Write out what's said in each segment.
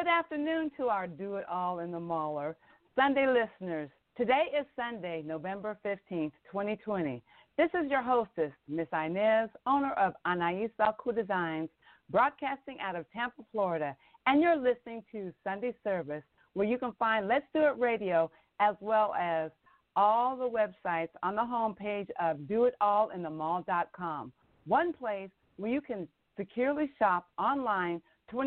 afternoon to our Do It All in the Mauler Sunday listeners. Today is Sunday, November 15th, 2020. This is your hostess, Miss Inez, owner of Anais Salku Designs, broadcasting out of Tampa, Florida, and you're listening to Sunday Service, where you can find Let's Do It Radio as well as all the websites on the homepage of doitallinthemall.com, one place where you can securely shop online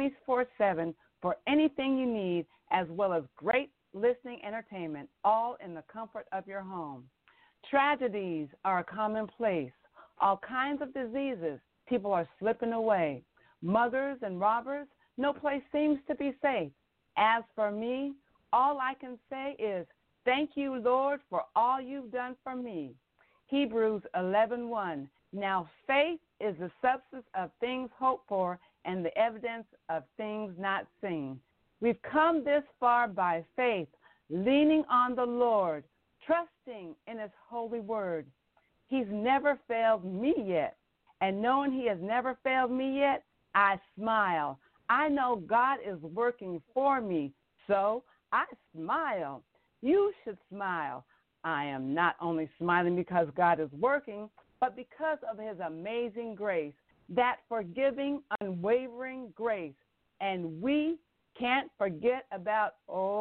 24/7 for anything you need, as well as great listening entertainment, all in the comfort of your home. Tragedies are commonplace. All kinds of diseases. People are slipping away. Muggers and robbers, no place seems to be safe. As for me, all I can say is, thank you, Lord, for all you've done for me. Hebrews 11:1. Now faith is the substance of things hoped for and the evidence of things not seen. We've come this far by faith, leaning on the Lord, trusting in his holy word. He's never failed me yet, and knowing he has never failed me yet, I smile. I know God is working for me, so I smile. You should smile. I am not only smiling because God is working, but because of his amazing grace, that forgiving, unwavering grace. And we can't forget about,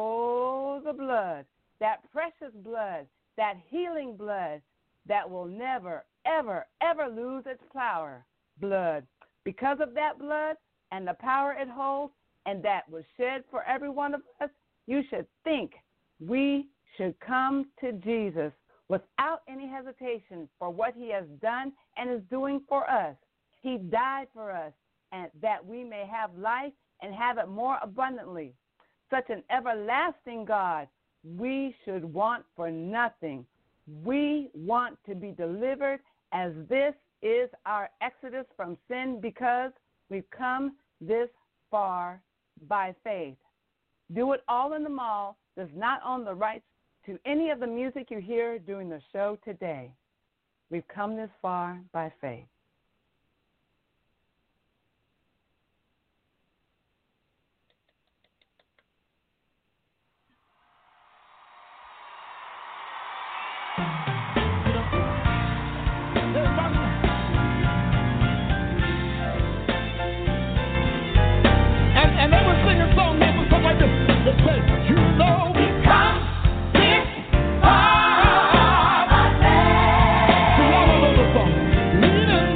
the blood, that precious blood, that healing blood that will never, ever, ever lose its power. Blood. Because of that blood and the power it holds and that was shed for every one of us, you should think we should come to Jesus without any hesitation for what he has done and is doing for us. He died for us, and that we may have life and have it more abundantly. Such an everlasting God we should want for nothing. We want to be delivered, as this is our exodus from sin, because we've come this far by faith. Do It All in the Mall does not own the rights to any of the music you hear during the show today. We've come this far by faith. And they were singing a song that was something like this. They said, you know we come this far by faith. So y'all know the song. Leaning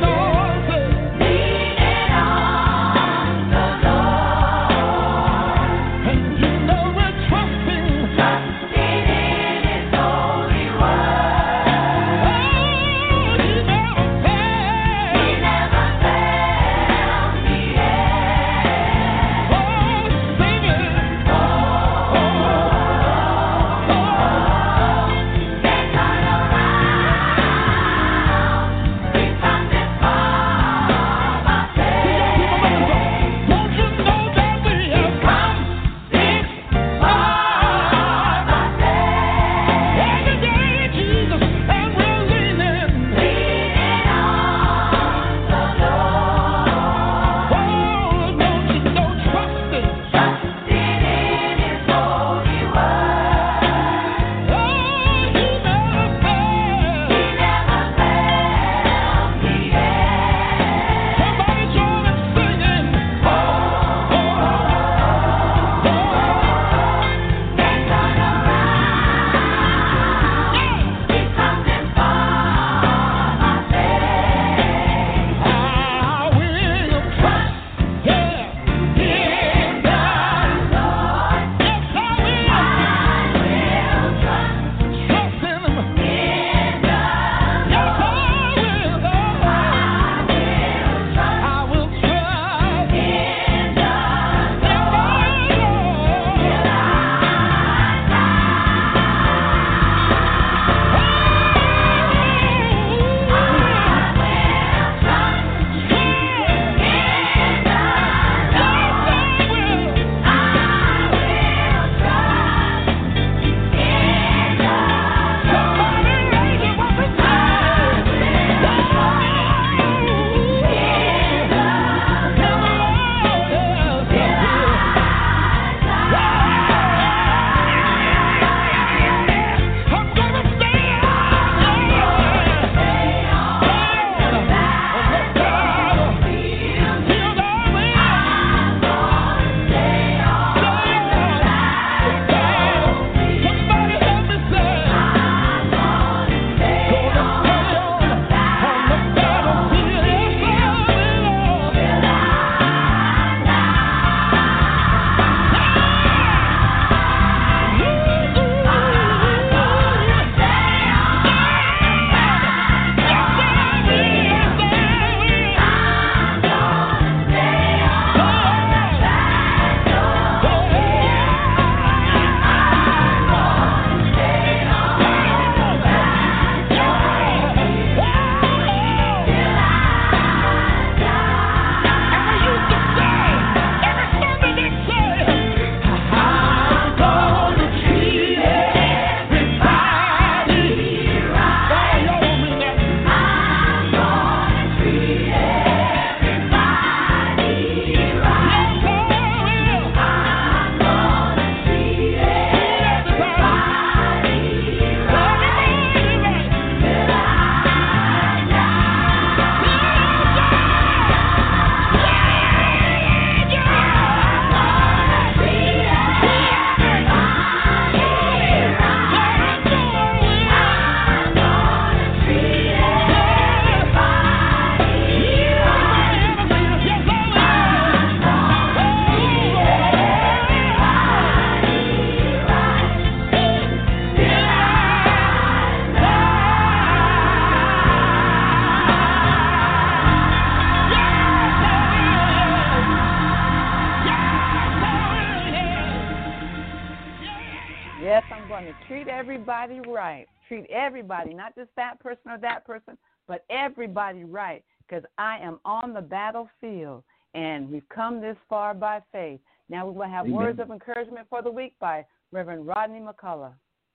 Yes, I'm going to treat everybody right. Treat everybody, not just that person or that person, but everybody right, because I am on the battlefield, and we've come this far by faith. Now we will have Amen. words of encouragement for the week by Reverend Rodney McCullough.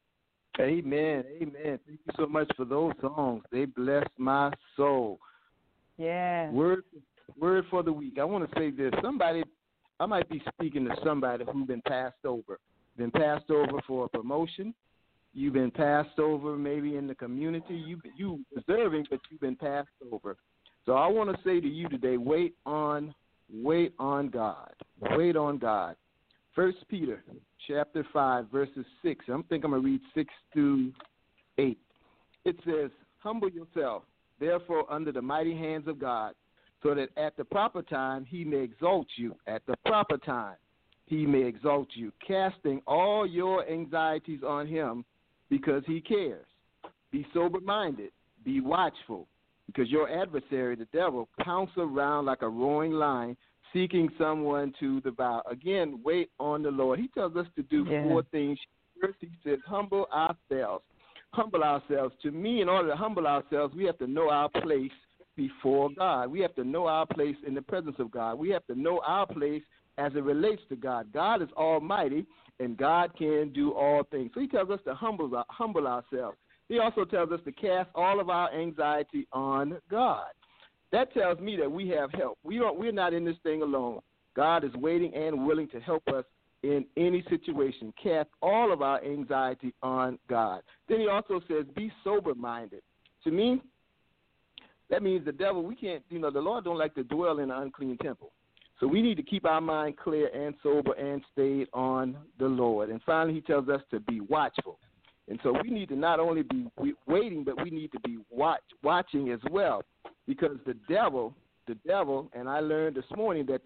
Amen. Amen. Thank you so much for those songs. They bless my soul. Yeah. Word for the week. I want to say this. I might be speaking to somebody who's been passed over. Been passed over for a promotion. You've been passed over maybe in the community. You deserving, but you've been passed over. So I want to say to you today, wait on God. Wait on God. 1 Peter chapter 5, verses 6. I'm going to read 6 through 8. It says, humble yourself, therefore, under the mighty hands of God, so that at the proper time he may exalt you. At the proper time he may exalt you, casting all your anxieties on him because he cares. Be sober-minded, be watchful, because your adversary, the devil, pounces around like a roaring lion, seeking someone to devour. Again, wait on the Lord. He tells us to do 4 things. First, he says, humble ourselves. Humble ourselves. To me, in order to humble ourselves, we have to know our place before God. We have to know our place in the presence of God. We have to know our place as it relates to God. God is almighty, and God can do all things. So he tells us to humble ourselves. He also tells us to cast all of our anxiety on God. That tells me that we have help. We're not in this thing alone. God is waiting and willing to help us in any situation. Cast all of our anxiety on God. Then he also says, be sober-minded. To me, that means the devil, the Lord don't like to dwell in an unclean temple. So we need to keep our mind clear and sober and stayed on the Lord. And finally, he tells us to be watchful. And so we need to not only be waiting, but we need to be watching as well, because the devil, and I learned this morning that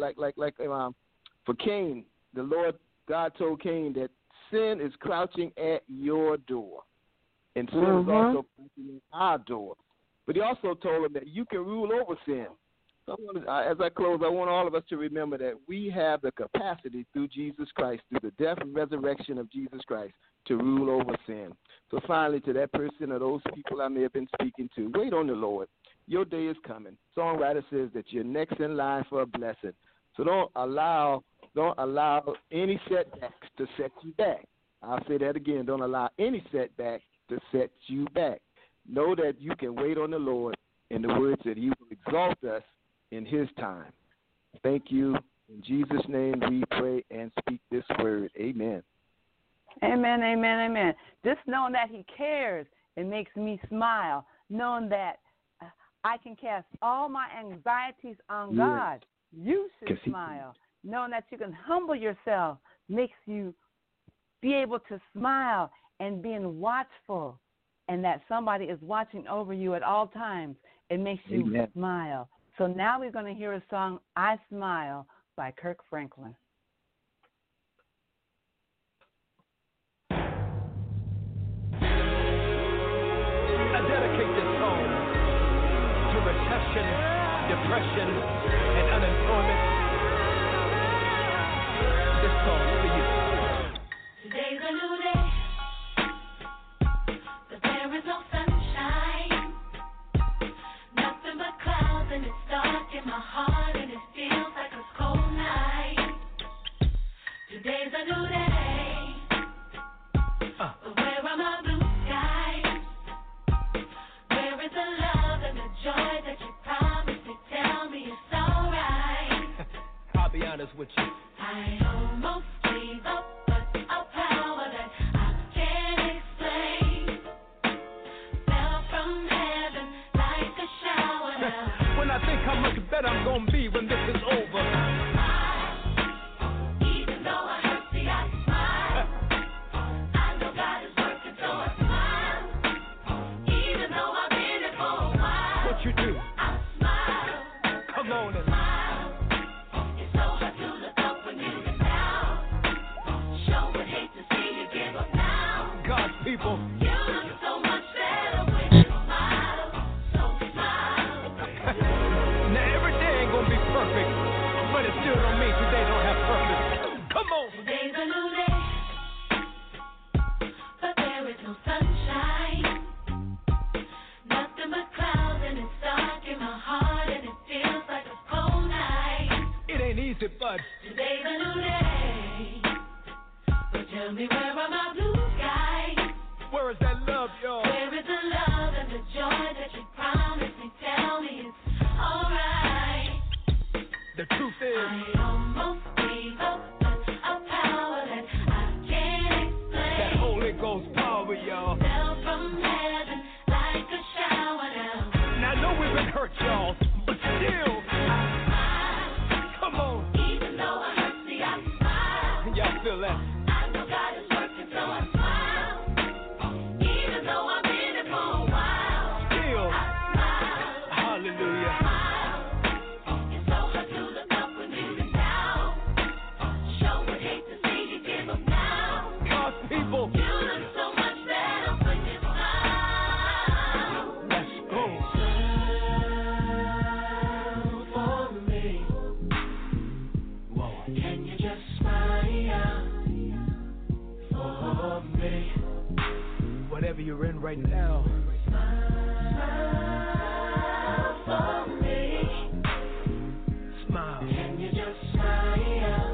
for Cain, the Lord God told Cain that sin is crouching at your door, and sin is also crouching at our door. But he also told him that you can rule over sin. So as I close, I want all of us to remember that we have the capacity through Jesus Christ, through the death and resurrection of Jesus Christ, to rule over sin. So finally, to that person or those people I may have been speaking to, wait on the Lord. Your day is coming. Songwriter says that you're next in line for a blessing. So don't allow any setbacks to set you back. I'll say that again. Don't allow any setback to set you back. Know that you can wait on the Lord, in the words that he will exalt us in his time. Thank you. In Jesus' name we pray and speak this word. Amen. Amen, amen, amen. Just knowing that he cares, it makes me smile. Knowing that I can cast all my anxieties on God, you should smile. Knowing that you can humble yourself makes you be able to smile, and being watchful, and that somebody is watching over you at all times, it makes you smile. So now we're going to hear a song, I Smile, by Kirk Franklin. I dedicate this song to recession, depression, and unemployment. This song for you. Today's a new day, but there is no sunshine. Nothing but clouds, and it's dark in my heart, and it feels like a cold night. Today's a new day, but where are my blue skies? Where is the love and the joy that you promised to tell me it's alright? I'll be honest with you. I almost gave up, but a power that I can't explain fell from heaven like a shower. When I think how much better I'm gonna be when this is over. Even though I hurt, see, I smile. I know God is working, so I smile. Even though I've been here for a while. What you do? I smile. Come on and Smile. It's so hard to look up when you get down. Sure would hate to see you give up now. God's people. You look so much better when you smile. So smile. Now every day ain't gonna be perfect, but it still don't mean today don't have purpose. Come on. Today's a new day, me where are my blue skies? Where is that love, y'all? Where is the love and the joy that you promised me? Tell me it's alright. The truth is, I almost gave up, but a power that I can't explain. that Holy Ghost power, y'all. Fell from heaven like a shower now. Now I know we've been hurt, y'all, but still, come on. Even though I hurt, see I smile. Y'all feel that? I know God is working, so I smile. Even though I've been it for a while, Still, I smile. hallelujah. It's so hard to look up when you've been down. Sure would hate to see you give up now. God's people, You look so much better when you smile. let's go. Smile for me. Can you just smile for me? Whatever you're in right now, Smile for me. smile. Can you just smile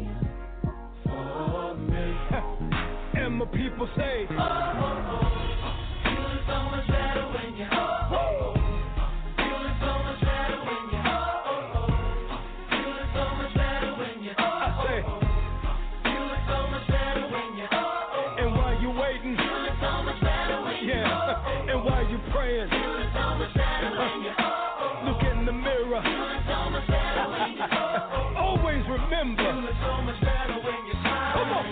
for me? And my people say, You look so much better when you. You look so much better when you. You look so much better when you. I say, You look so much better when you. and while you waiting, You look so much better when you. yeah, and while you praying, You look so much better when you. look in the mirror. You look so much better when you. Always You remember, look so much better when you smile. Come on.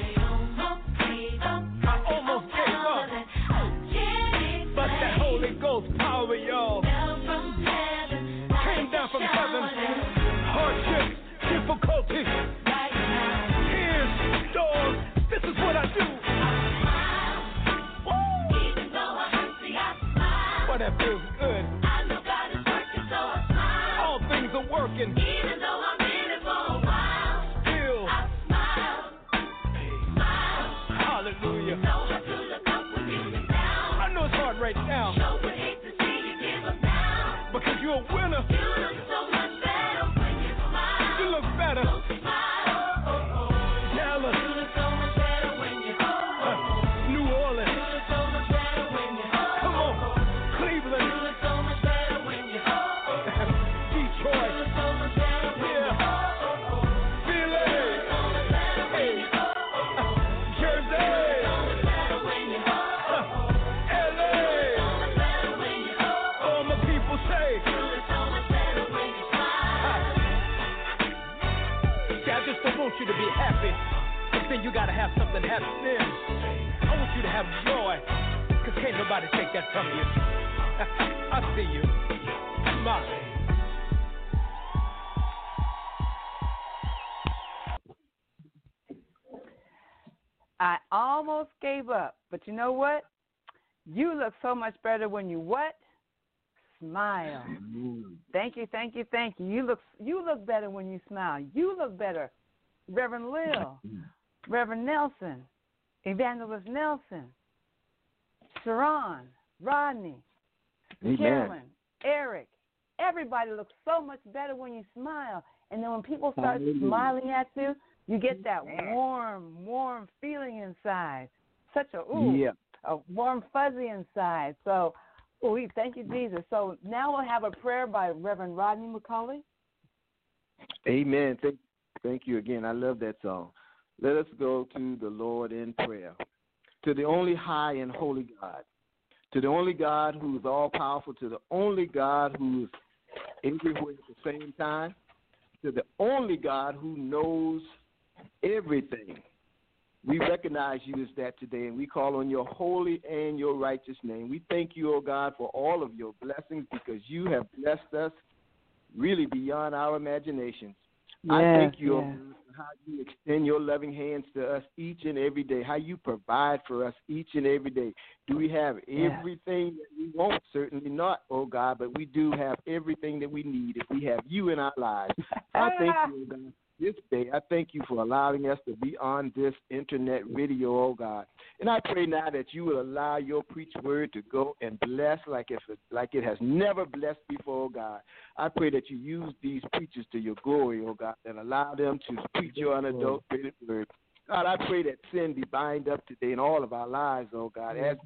I almost gave up. I almost gave up, but that Holy Ghost power, y'all, came down from heaven. Hardships, difficulties, tears, storms. This is what I do. Even though I hurt, see I smile. But that feels good. I know God is working, so I smile. All things are working. Even though I've been it for a while, Still, I smile. Smile. hallelujah. So hard to look up when you've been down. I know it's hard right now, Sure would hate to see you give up now. because you're a winner. You look so much better when you smile. You look better. Smile. Dallas, You look so much better when you. New You Orleans, look so much better when you. come on, You Cleveland, look so much better when you. You Detroit, look so much better when you. yeah, Philly, hey, Jersey, LA. All my people say, see, I just don't want you to be happy, but then you gotta have something happening. I want you to have joy, cause can't nobody take that from you. I see you. Smile. I almost gave up, but you know what? You look so much better when you what? Smile. Thank you, thank you, thank you. You look better when you smile. You look better. Reverend Lil, Reverend Nelson, Evangelist Nelson, Sharon, Rodney, Amen. Carolyn, Eric. Everybody looks so much better when you smile. And then when people start smiling at you, you get that warm feeling inside. Such a a warm fuzzy inside. So, we thank you, Jesus. So now we'll have a prayer by Reverend Rodney McCauley. Amen. Thank you again. I love that song. Let us go to the Lord in prayer. To the only high and holy God, to the only God who is all powerful, to the only God who is everywhere at the same time, to the only God who knows everything. We recognize you as that today, and we call on your holy and your righteous name. We thank you, O God, for all of your blessings, because you have blessed us really beyond our imaginations. I thank you, O God, for how you extend your loving hands to us each and every day, how you provide for us each and every day. Do we have everything that we want? Certainly not, oh God, but we do have everything that we need if we have you in our lives. I thank you, oh God, this day. I thank you for allowing us to be on this internet radio, oh God. And I pray now that you will allow your preached word to go and bless like it has never blessed before, oh God. I pray that you use these preachers to your glory, oh God, and allow them to preach your unadulterated word. God, I pray that sin be bound up today in all of our lives, oh God. As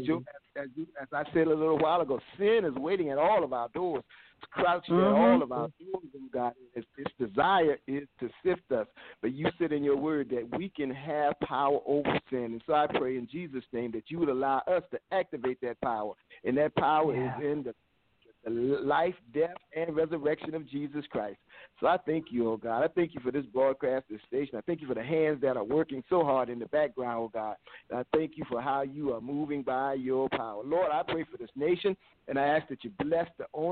I said a little while ago, sin is waiting at all of our doors. It's crouching at all of our doors, oh God. Its desire is to sift us. But you said in your word that we can have power over sin. And so I pray in Jesus' name that you would allow us to activate that power. And that power is in the life, death, and resurrection of Jesus Christ. So I thank you, oh God. I thank you for this broadcast, this station. I thank you for the hands that are working so hard in the background, oh God. And I thank you for how you are moving by your power. Lord, I pray for this nation, and I ask that you bless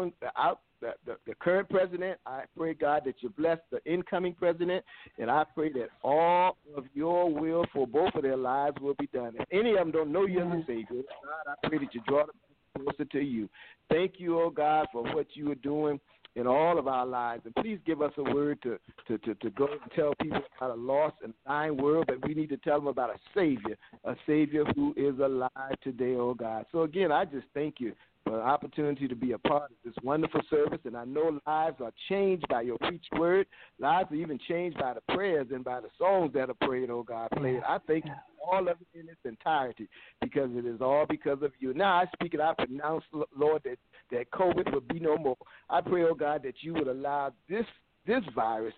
the current president. I pray, God, that you bless the incoming president, and I pray that all of your will for both of their lives will be done. If any of them don't know you as a Savior, God, I pray that you draw them closer to you. Thank you, oh God, for what you are doing in all of our lives. And please give us a word to go and tell people about a lost and dying world, but we need to tell them about a Savior who is alive today, oh God. So again, I just thank you for the opportunity to be a part of this wonderful service, and I know lives are changed by your preached word. Lives are even changed by the prayers and by the songs that are prayed, oh God, played. I thank you for all of it in its entirety, because it is all because of you. Now I speak and I pronounce, Lord, that COVID will be no more. I pray, oh God, that you would allow this virus,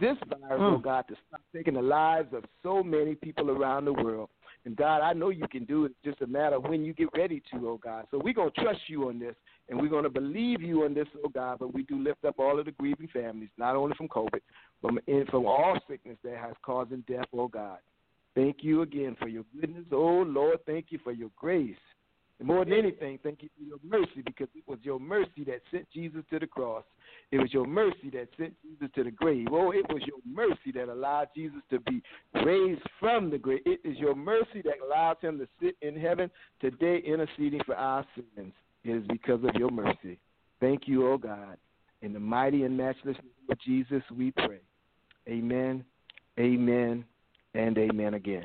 oh God, to stop taking the lives of so many people around the world. And God, I know you can do it. It's just a matter of when you get ready to, oh God. So we're going to trust you on this, and we're going to believe you on this, oh God. But we do lift up all of the grieving families, not only from COVID, but from all sickness that has caused death, oh God. Thank you again for your goodness, oh Lord. Thank you for your grace. And more than anything, thank you for your mercy, because it was your mercy that sent Jesus to the cross. It was your mercy that sent Jesus to the grave. Oh, it was your mercy that allowed Jesus to be raised from the grave. It is your mercy that allows him to sit in heaven today interceding for our sins. It is because of your mercy. Thank you, oh God. In the mighty and matchless name of Jesus, we pray. Amen, amen, and amen again.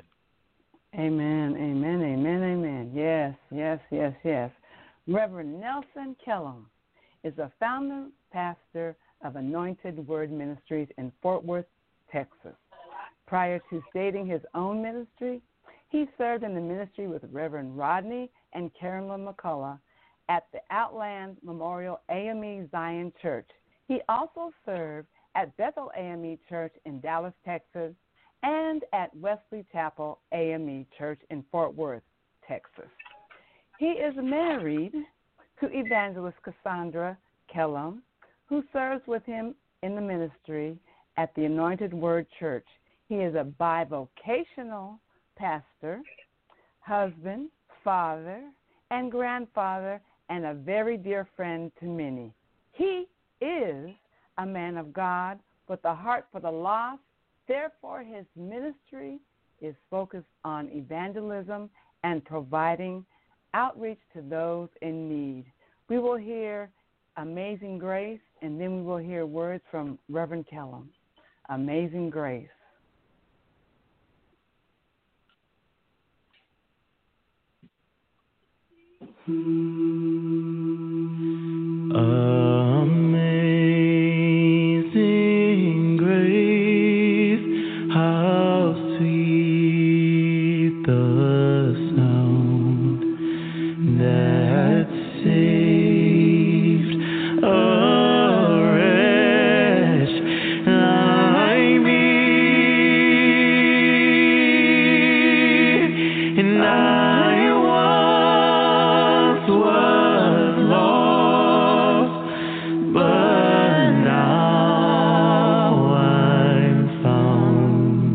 Amen, amen, amen, amen. Yes, yes, yes, yes. Reverend Nelson Kellum is a founder pastor of Anointed Word Ministries in Fort Worth, Texas. Prior to starting his own ministry, he served in the ministry with Reverend Rodney and Carolyn McCullough at the Outland Memorial AME Zion Church. He also served at Bethel AME Church in Dallas, Texas, and at Wesley Chapel AME Church in Fort Worth, Texas. He is married to Evangelist Cassandra Kellum, who serves with him in the ministry at the Anointed Word Church. He is a bivocational pastor, husband, father, and grandfather, and a very dear friend to many. He is a man of God with a heart for the lost. Therefore, his ministry is focused on evangelism and providing outreach to those in need. We will hear Amazing Grace, and then we will hear words from Reverend Kellum. Amazing Grace. Amazing grace, how sweet the sound that saved a wretch like me. And I once was lost, but now I'm found.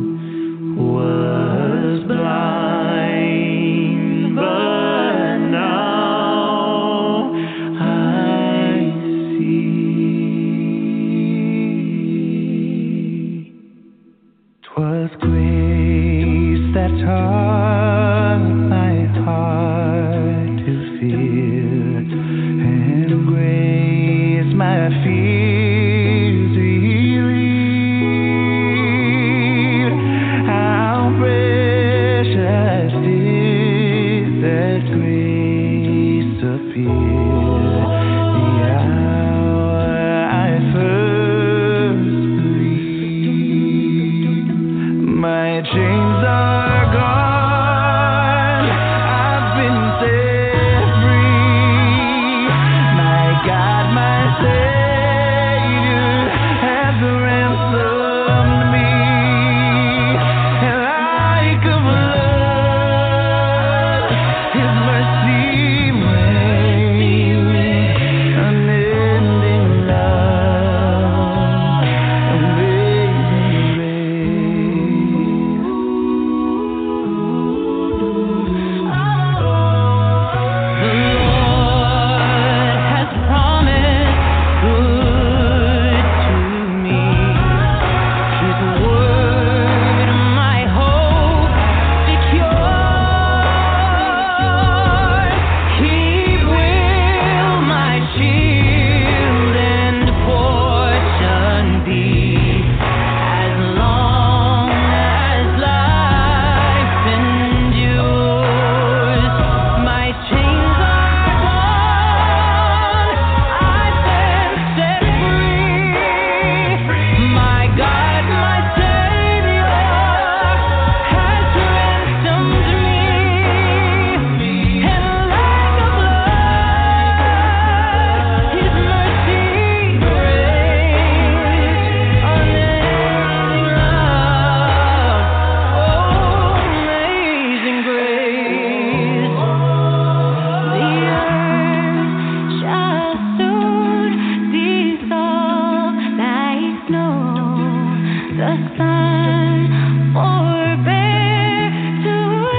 Was blind, but now I see. 'Twas grace that taught my heart to fear, and grace my fears relieved. How precious did that grace appear the hour I first believed. My chains are gone. I've been set free. My God, my Savior has ransomed me. And like a flood, His mercy reigns. Unending love, amazing grace. The Lord has promised good to me. His word, my hope secure. He will my shield and portion be, as long as life endures. My chains are gone. I've been set free. My God, my Savior has ransomed me. And like a flood, His mercy reigns. Unending love, amazing grace. The earth shall soon dissolve like snow. The sun forbear to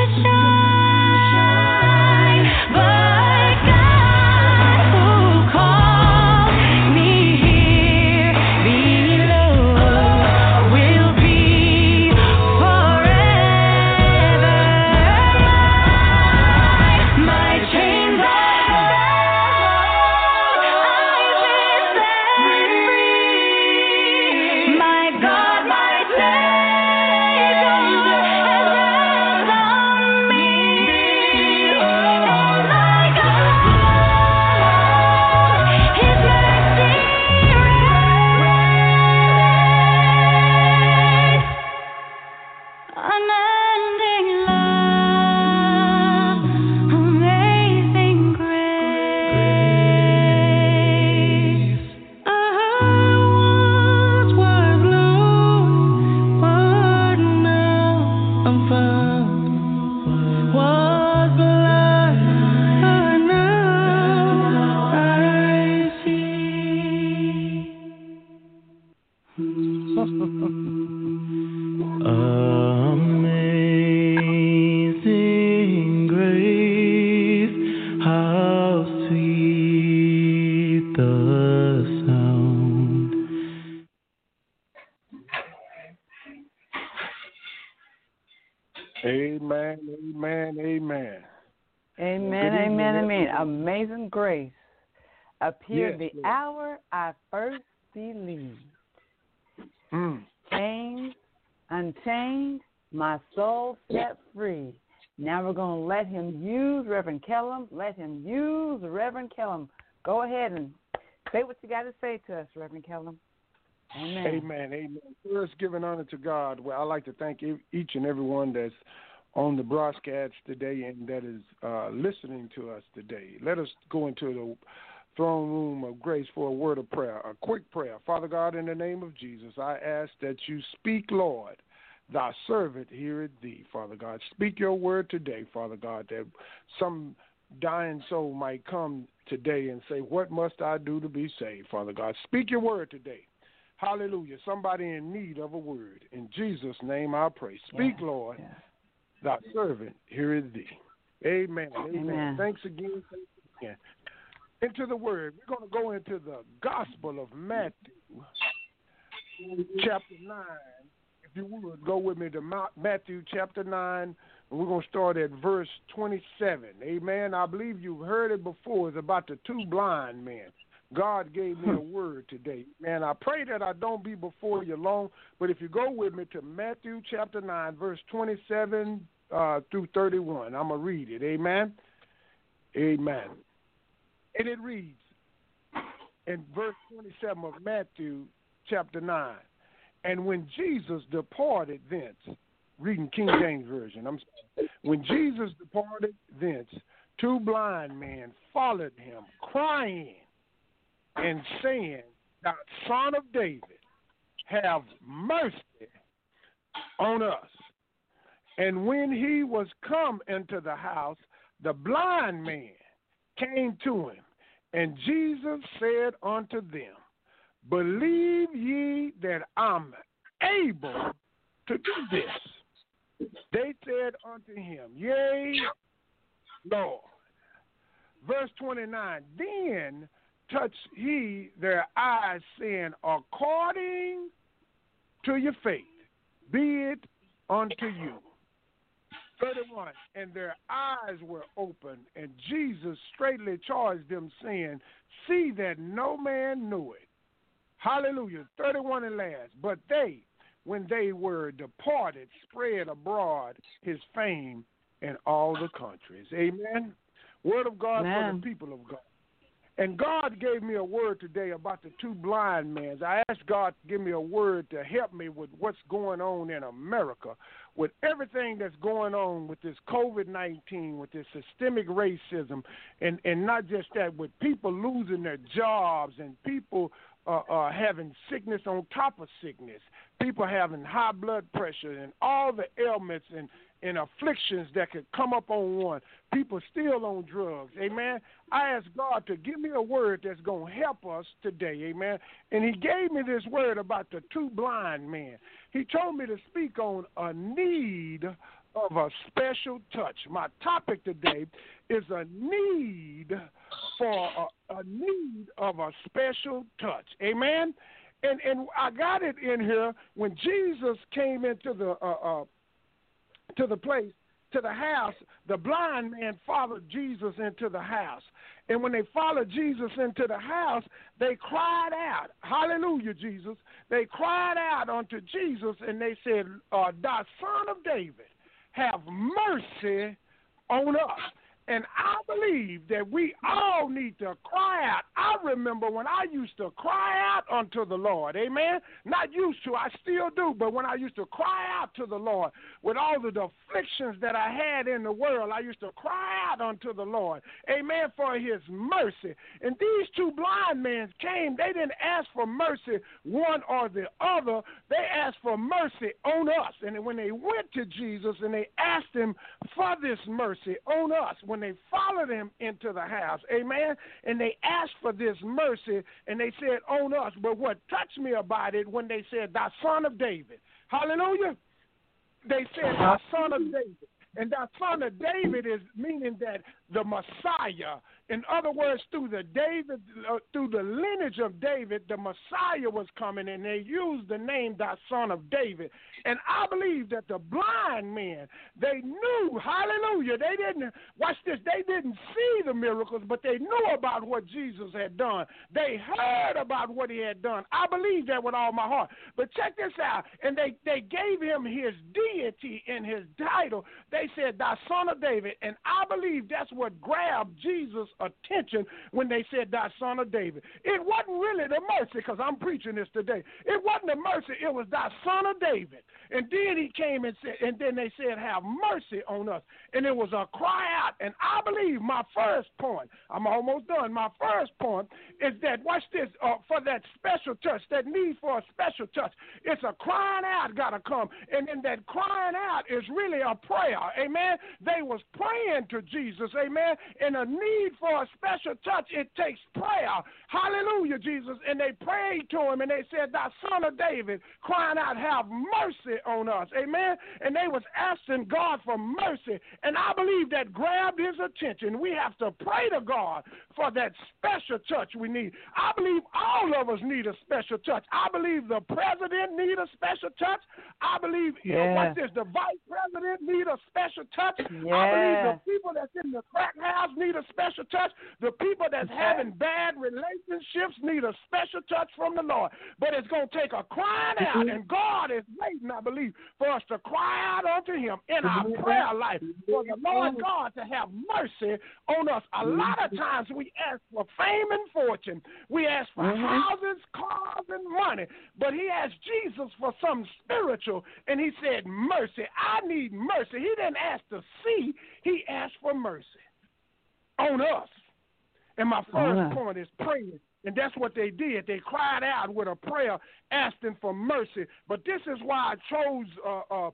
shine, but God who called me here below will be forever. My chains are gone. I've been set free. My God, my Savior has ransomed me. And like a flood, His mercy reigns. Unending love, amazing grace. I once was lost, but now I'm found. Was blind, but now I see. Amazing grace, how sweet the sound. Amen, amen, amen. Amen, Good evening, amen, amen. everyone. Amazing grace appeared Yes, the Lord. hour I first believed. Mm. Chains unchained, my soul set free. Now we're going to let him use Reverend Kellum. Let him use Reverend Kellum. Go ahead and say what you got to say to us, Reverend Kellum. Amen. Amen, amen. First, giving honor to God. Well, I'd like to thank each and every one that's on the broadcast today and that is listening to us today. Let us go into the throne room of grace for a word of prayer, a quick prayer. Father God, in the name of Jesus, I ask that you speak, Lord. Thy servant heareth thee, Father God. Speak your word today, Father God, that some dying soul might come today and say, what must I do to be saved, Father God? Speak your word today. Hallelujah. Somebody in need of a word. In Jesus' name I pray. Speak, Lord. Yes. Thy servant heareth thee. Amen. Amen. Thanks again. Into the word. We're going to go into the Gospel of Matthew, chapter 9. If you would, go with me to Matthew chapter 9, and we're going to start at verse 27. Amen. I believe you've heard it before. It's about the two blind men. God gave me a word today. Man, I pray that I don't be before you long, but if you go with me to Matthew chapter 9, verse 27 through 31, I'm going to read it. Amen. Amen. And it reads in verse 27 of Matthew chapter 9, and when Jesus departed thence, reading King James Version. I'm sorry. When Jesus departed thence, 2 blind men followed him, crying and saying, "Thou Son of David, have mercy on us." And when he was come into the house, the blind man came to him, and Jesus said unto them, "Believe ye that I'm able to do this?" They said unto him, "Yea, Lord." Verse 29, then touched he their eyes, saying, "According to your faith, be it unto you." 31, and their eyes were opened, and Jesus straightly charged them, saying, "See that no man knew it." Hallelujah. 31 and last. But they, when they were departed, spread abroad his fame in all the countries. Amen. Word of God for the people of God. And God gave me a word today about the 2 blind men. I asked God to give me a word to help me with what's going on in America, with everything that's going on with this COVID-19, with this systemic racism, and not just that, with people losing their jobs and people having sickness on top of sickness, people having high blood pressure and all the ailments and afflictions that could come up on one. People still on drugs. Amen. I asked God to give me a word that's going to help us today. Amen. And he gave me this word about the 2 blind men. He told me to speak on a need of a special touch. My topic today is a need for a need of a special touch. Amen. And I got it in here when Jesus came into the place, to the house. The blind man followed Jesus into the house. And when they followed Jesus into the house, they cried out, "Hallelujah, Jesus." They cried out unto Jesus, and they said, "Thou Son of David, have mercy on us." And I believe that we all need to cry out. I remember when I used to cry out unto the Lord. Amen. Not used to, I still do, but when I used to cry out to the Lord with all of the afflictions that I had in the world, I used to cry out unto the Lord. Amen. For his mercy. And these 2 blind men came. They didn't ask for mercy one or the other. They asked for mercy on us. And when they went to Jesus and they asked him for this mercy on us, when they followed him into the house, amen, and they asked for this mercy, and they said on us. But what touched me about it, when they said, "Thou Son of David," hallelujah, they said, "Thou Son of David." And that Son of David is meaning that the Messiah. In other words, through the lineage of David, the Messiah was coming, and they used the name "Thy Son of David." And I believe that the blind men, they knew, hallelujah, they didn't, watch this, they didn't see the miracles, but they knew about what Jesus had done. They heard about what he had done. I believe that with all my heart. But check this out. And they gave him his deity in his title. They said, "Thy Son of David." And I believe that's what grabbed Jesus' attention when they said, "Thy Son of David." It wasn't really the mercy, because I'm preaching this today. It wasn't the mercy. It was "Thy Son of David." And then he came and said, and then they said, "Have mercy on us." And it was a cry out. And I believe my first point, I'm almost done. My first point is that, watch this, for that special touch, that need for a special touch, it's a crying out got to come. And then that crying out is really a prayer. Amen. They was praying to Jesus. Amen. And a need for a special touch, it takes prayer. Hallelujah, Jesus. And they prayed to him, and they said, "Thy Son of David," crying out, "have mercy on us." Amen. And they was asking God for mercy. And I believe that grabbed his attention. We have to pray to God for that special touch we need. I believe all of us need a special touch. I believe the president need a special touch. I believe, watch this, the vice president need a special special touch. Yeah. I believe the people that's in the crack house need a special touch. The people that's having bad relationships need a special touch from the Lord. But it's going to take a crying out, and God is waiting, I believe, for us to cry out unto him in our prayer life, for the Lord God to have mercy on us. A lot of times we ask for fame and fortune. We ask for houses, cars, and money. But he asked Jesus for something spiritual, and he said, mercy. I need mercy. He didn't ask to see. He asked for mercy on us. And my first point is praying. And that's what they did. They cried out with a prayer asking for mercy. But this is why I chose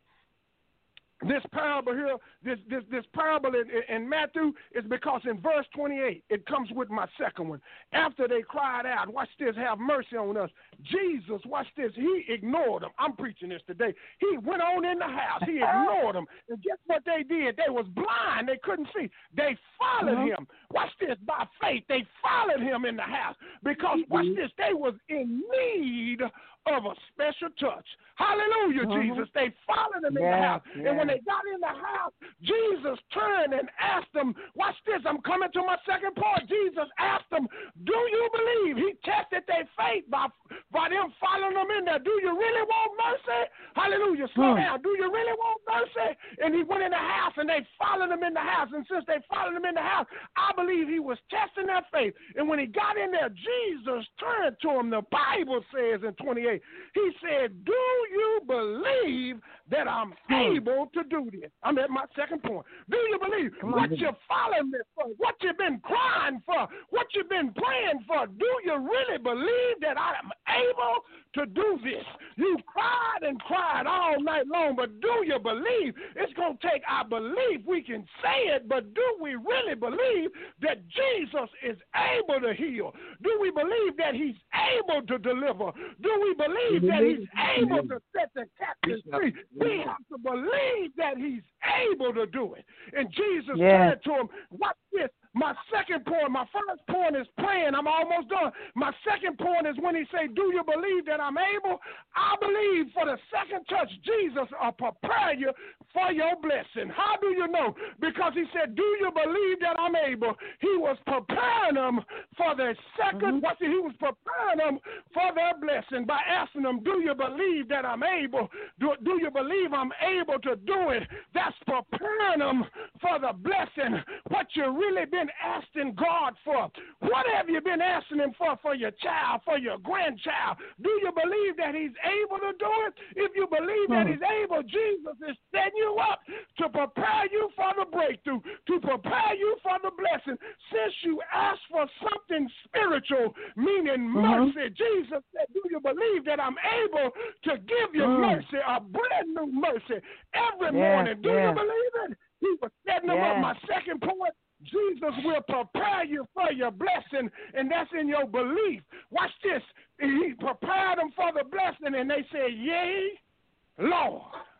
this parable here, this parable in Matthew, is because in verse 28, it comes with my second one. After they cried out, watch this, have mercy on us. Jesus, watch this, he ignored them. I'm preaching this today. He went on in the house. He ignored them. And guess what they did? They was blind. They couldn't see. They followed him. Watch this, by faith. They followed him in the house because, watch this, they was in need of a special touch. Hallelujah, Jesus. They followed him in the house. And when they got in the house, Jesus turned and asked them, watch this, I'm coming to my second point. Jesus asked them, do you believe? He tested their faith by them following them in there. Do you really want mercy? Hallelujah. Slow down. Do you really want mercy? And he went in the house and they followed him in the house. And since they followed him in the house, I believe he was testing their faith. And when he got in there, Jesus turned to him. The Bible says in 28, he said, do you believe that I'm able to do this? I'm at my second point. Do you believe what you're following me for, what you've been crying for, what you've been praying for? Do you really believe that I am able to do this? You cried and cried all night long, but do you believe? It's going to take our belief. We can say it, but do we really believe that Jesus is able to heal? Do we believe that he's able to deliver? Do we believe that he's able to set the captives free? We have to believe that he's able to do it. And Jesus said to him, watch this. My second point, my first point is praying. I'm almost done. My second point is when he say, do you believe that I'm able? I believe for the second touch, Jesus will prepare you for your blessing. How do you know? Because he said, do you believe that I'm able? He was preparing them for their second, he was preparing them for their blessing by asking them, do you believe that I'm able? Do you believe I'm able to do it? That's preparing them for the blessing. What you really been asking God for? What have you been asking him for your child, for your grandchild? Do you believe that he's able to do it? If you believe that he's able, Jesus is setting you up to prepare you for the breakthrough, to prepare you for the blessing. Since you asked for something spiritual, meaning mercy, Jesus said, do you believe that I'm able to give you mercy, a brand new mercy every morning? Do you believe it? He was setting them up. My second point, Jesus will prepare you for your blessing, and that's in your belief. Watch this. He prepared them for the blessing, and they said, yea, Lord.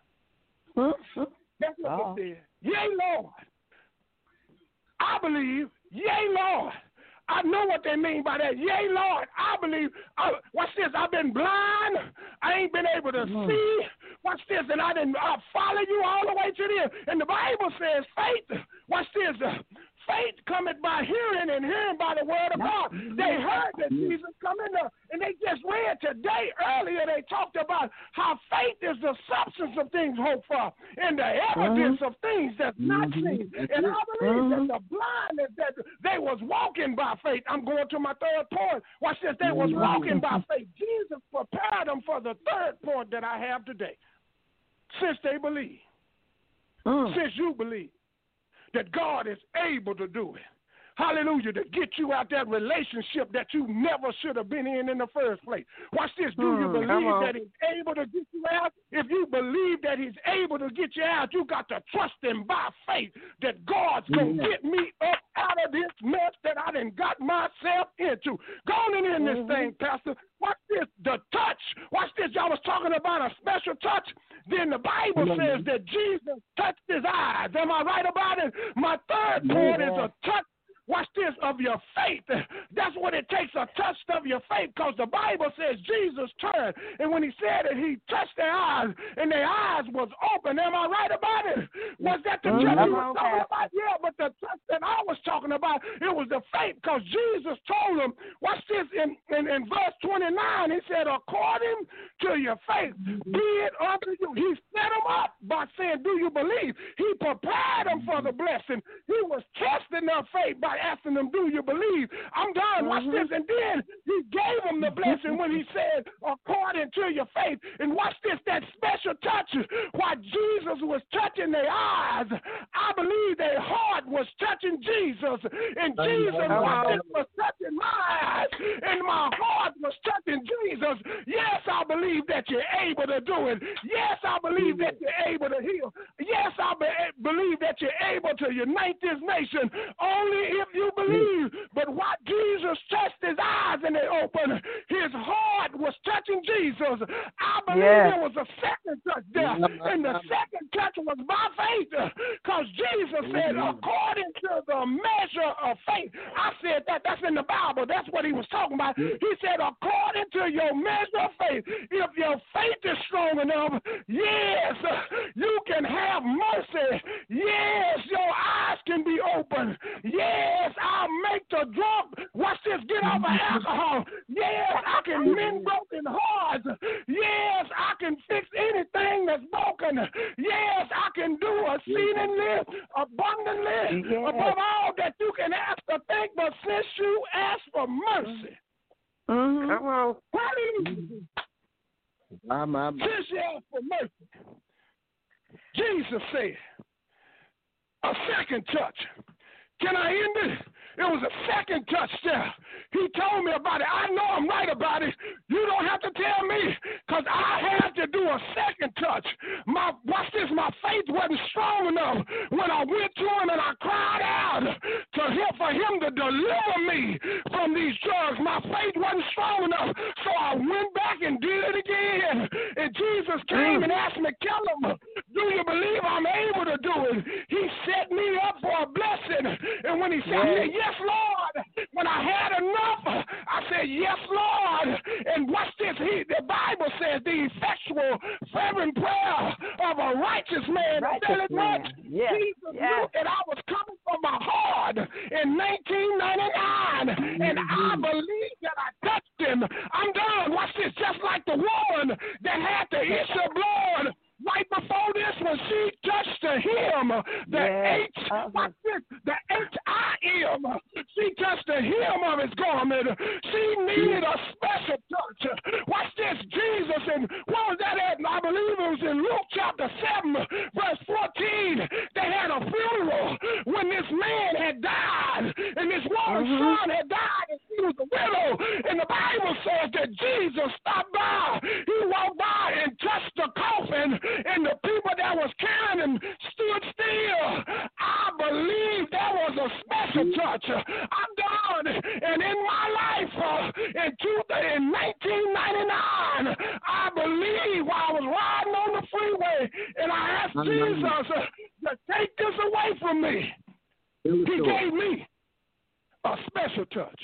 That's what they said. Yea, Lord. I believe, yea, Lord. I know what they mean by that. Yea, Lord, I believe. Watch this. I've been blind. I ain't been able to see. Watch this. And I follow you all the way to the end. And the Bible says faith. Watch this. Faith cometh by hearing, and hearing by the word of God. They heard that Jesus come in there, and they just read today, earlier, they talked about how faith is the substance of things hoped for and the evidence of things that's not seen. And I believe that the blindness, that they was walking by faith. I'm going to my third point. Watch this. They was walking by faith. Jesus prepared them for the third point that I have today. Since they believe, since you believe that God is able to do it. Hallelujah, to get you out that relationship that you never should have been in the first place. Watch this. Do you believe that he's able to get you out? If you believe that he's able to get you out, you got to trust him by faith that God's going to get me up out of this mess that I done got myself into. Go on in this thing, Pastor. Watch this. The touch. Watch this. Y'all was talking about a special touch. Then the Bible says that Jesus touched his eyes. Am I right about it? My third point is a touch watch this, of your faith. That's what it takes, a touch of your faith, because the Bible says Jesus turned, and when he said it, he touched their eyes, and their eyes was open. Am I right about it? Was that the touch you were talking about? Yeah, but the touch that I was talking about, it was the faith, because Jesus told them, watch this, in verse 29, he said, according to your faith, be it unto you. He set them up by saying, do you believe? He prepared them for the blessing. He was testing their faith by asking them, do you believe? I'm done. Watch this. And then he gave them the blessing when he said, according to your faith. And watch this, that special touch, while Jesus was touching their eyes, I believe their heart was touching Jesus. And Jesus was touching my eyes, and my heart was touching Jesus. Yes, I believe that you're able to do it. Yes, I believe that you're able to heal. Yes, I believe that you're able to unite this nation only if you believe. But what Jesus touched his eyes and they opened, his heart was touching Jesus. I believe there was a second touch there, and the second touch was by faith, because Jesus said, according to the measure of faith. I said that's in the Bible. That's what he was talking about. He said, according to your measure of faith, if your faith is strong enough, yes, you can have mercy. Yes, your eyes can be open. Yes, I'll make the drunk, watch this, get off of alcohol. Yes, I can mend broken hearts. Yes, I can fix anything that's broken. Yes, I can do exceedingly abundantly above all that you can ask or think, but since you ask for mercy, come on. Since you ask for mercy, Jesus said, a second touch. Can I end it? It was a second touch there. He told me about it. I know I'm right about it. You don't have to tell me, because I had to do a second touch. Watch this, my faith wasn't strong enough when I went to him and I cried out for him to deliver me from these drugs. My faith wasn't strong enough, so I went back and did it again. And Jesus came and asked me, Kellum, do you believe I'm able to do it? He set me up for a blessing. And when he said, I said, yes, Lord. When I had enough, I said, yes, Lord. And watch this. The Bible says the effectual, fervent prayer of a righteous man availeth much. Jesus knew that I was coming from my heart in 1999, and I believe that I touched him. I'm done. Watch this. Just like the woman that had the issue of blood right before this, when she touched the hem, the H-I-M, she touched the hem of his garment. She needed a special touch. Watch this, Jesus, and what was that at? I believe it was in Luke chapter 7, verse 14. They had a funeral when this man had died, and this woman's son had died, and she was a widow. And the Bible says that Jesus stopped by. He walked by and touched the coffin, and the people that was carrying him stood still. I believe that was a special touch. I'm done. And in my life, in 1999, I believe while I was riding on the freeway, and I asked Jesus to take this away from me. He gave me a special touch.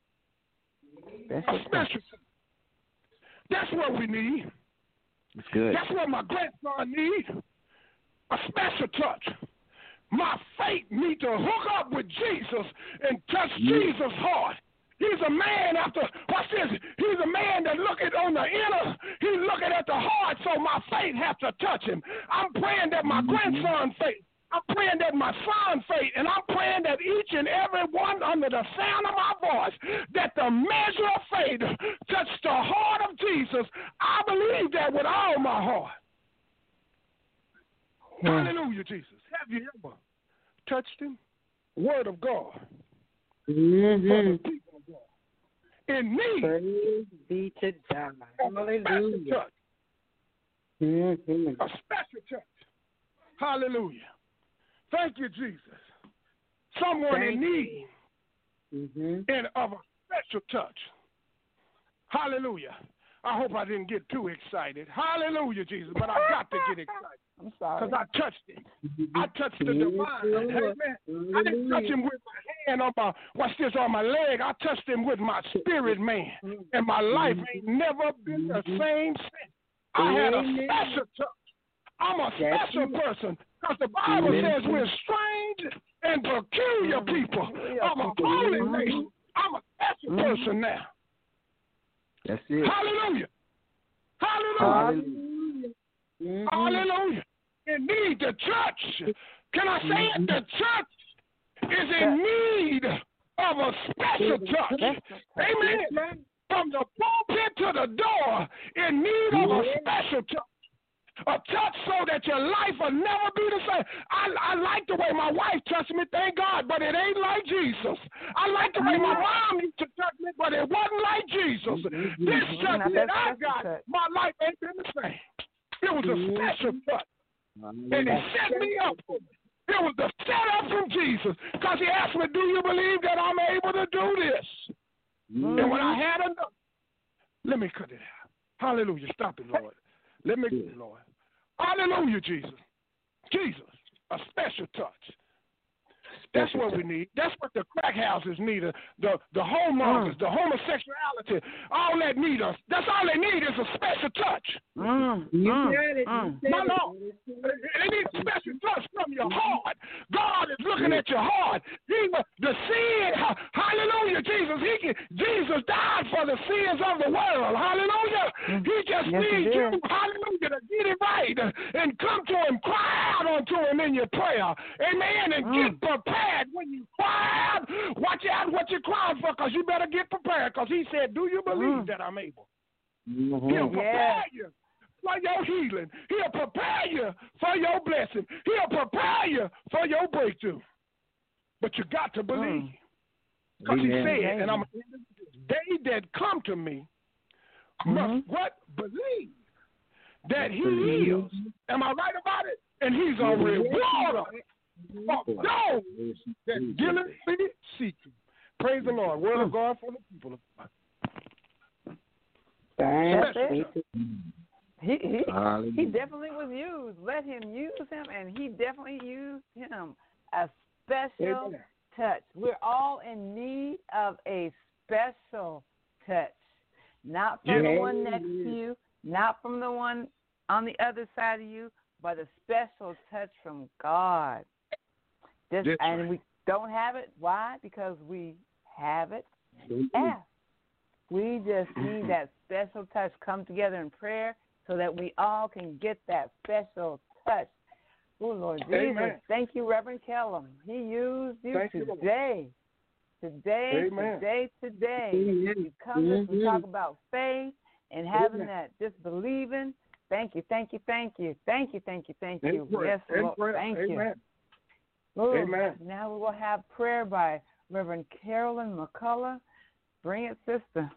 A special touch. That's what we need. That's good. That's what my grandson needs. A special touch. My faith needs to hook up with Jesus and touch Jesus' heart. He's a man watch this, he's a man that looking on the inner, he's looking at the heart, so my faith has to touch him. I'm praying that my grandson faith, I'm praying that my son faith, and I'm praying that each and every one under the sound of my voice, that the measure of faith touch the heart of Jesus. I believe that with all my heart. Hallelujah, Jesus. Have you ever touched him? Word of God. For the people of God. In me. Praise be to God. Hallelujah. A special touch. Hallelujah. Thank you, Jesus. Someone in need and of a special touch. Hallelujah. I hope I didn't get too excited. Hallelujah, Jesus. But I got to get excited. I'm sorry. Because I touched it. I touched the divine. Amen. I didn't touch him with my hand on my, watch this, on my leg. I touched him with my spirit, man. And my life ain't never been the same since. I had a special touch. I'm a special person because the Bible says we're strange and peculiar people. I'm a holy nation. I'm a special person now. That's it. Hallelujah. Hallelujah. Hallelujah. Indeed, the church, can I say it? The church is in need of a special touch. Amen. From the pulpit to the door, in need of a special touch. A touch so that your life will never be the same. I like the way my wife touched me, thank God, but it ain't like Jesus. I like the way my mom used to touch me, but it wasn't like Jesus. This touch that I got, my life ain't been the same. It was a special touch. And it set me up. It was the setup from Jesus. Because he asked me, do you believe that I'm able to do this? And when I had enough, let me cut it out. Hallelujah. Stop it, Lord. Let me do it, Lord. Hallelujah, Jesus. Jesus, a special touch. That's what we need. That's what the crack houses need. The homemongers, the homosexuality, all that need us. That's all they need is a special touch. You said it. No. They need a special touch from your heart. God is looking at your heart. The sin, hallelujah, Jesus died for the sins of the world. Hallelujah. He just needs you, hallelujah, to get it right and come to him, cry out unto him in your prayer. Amen. And get prepared. When you cry out, watch out what you're crying for, because you better get prepared, because he said, do you believe that I'm able? He'll prepare you for your healing. He'll prepare you for your blessing. He'll prepare you for your breakthrough. But you got to believe. Because he said, and they that come to me must what? Believe that he is. Am I right about it? And he's a rewarder of those that diligently seek him. Praise the Lord. Word of God for the people of God. He definitely was used. Let him use him, and he definitely used him. A special touch. We're all in need of a special touch. Not from the one next to you, not from the one on the other side of you, but a special touch from God. And we don't have it. Why? Because we have it. Ask. We just need that special touch. Come together in prayer so that we all can get that special touch. Oh, Lord Jesus. Thank you, Reverend Kellum. He used you today. Today. You come to talk about faith and having that, just believing. Thank you. Yes, Lord. Thank you. Amen. Now we will have prayer by Reverend Carolyn McCullough. Bring it, sister.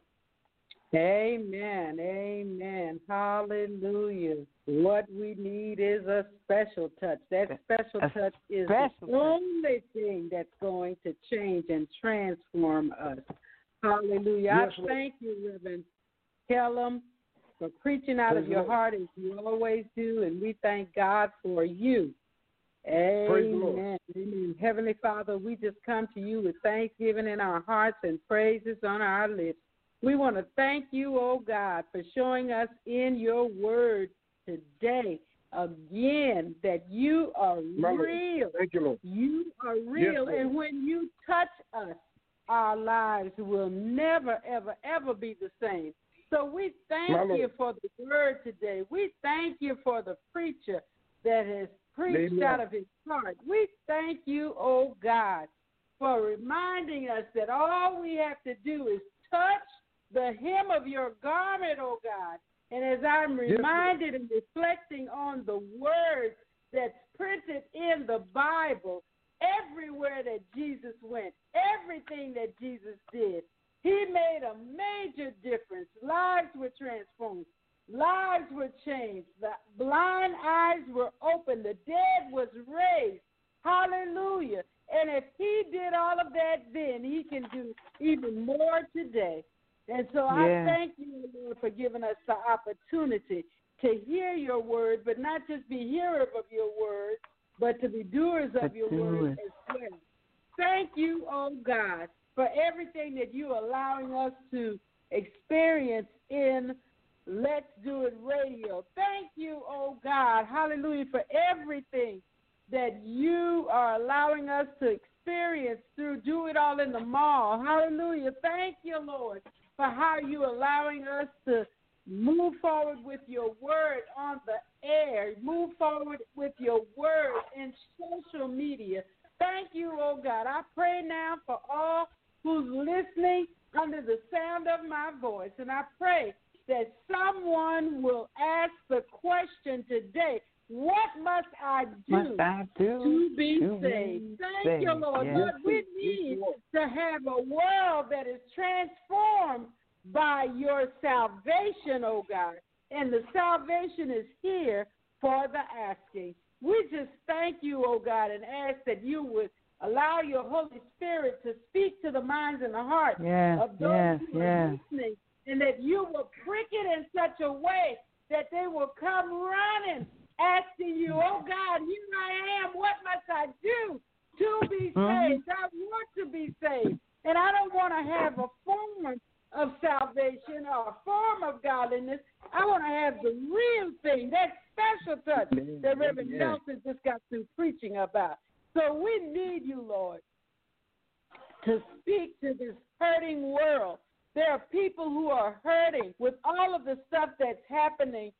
Amen. Hallelujah. What we need is a special touch. That special touch is the only thing that's going to change and transform us. Hallelujah. I thank you, Reverend Kellum, for preaching out of your heart as you always do, and we thank God for you. Amen. Heavenly Father, we just come to you with thanksgiving in our hearts and praises on our lips. We want to thank you, oh God, for showing us in your word today again that you are real. Thank you, Lord. You are real, and when you touch us, our lives will never, ever, ever be the same. So we thank you for the word today. We thank you for the preacher that has preached out of his heart. We thank you, oh God, for reminding us that all we have to do is touch the hem of your garment, oh God. And as I'm reminded and reflecting on the word that's printed in the Bible, everywhere that Jesus went, everything that Jesus did, he made a major difference. Lives were transformed. Lives were changed. The blind eyes were opened. The dead was raised. Hallelujah. And if he did all of that then, he can do even more today. And so I thank you, Lord, for giving us the opportunity to hear your word, but not just be hearers of your word, but to be doers of your word as well. thank you, oh God, for everything that you're allowing us to experience in Let's Do It Radio. Thank you, oh God, hallelujah, for everything that you are allowing us to experience through Do It All in the Mall. Hallelujah. Thank you, Lord, for how you're allowing us to move forward with your word on the air, move forward with your word in social media. Thank you, oh God. I pray now for all who's listening under the sound of my voice, and I pray that someone will ask the question today, what must I do to be saved? Thank you, Lord. Yes. Lord, we need to have a world that is transformed by your salvation, oh God. And the salvation is here for the asking. We just thank you, oh God, and ask that you would allow your Holy Spirit to speak to the minds and the hearts of those who are listening, and that you will prick it in such a way that they will come running, asking you, oh God, here I am, what must I do to be saved? I want to be saved, and I don't want to have a form of salvation or a form of godliness. I want to have the real thing, that special touch that Reverend Nelson just got through preaching about. So we need you, Lord, to speak to this hurting world. There are people who are hurting with all of the stuff that's happening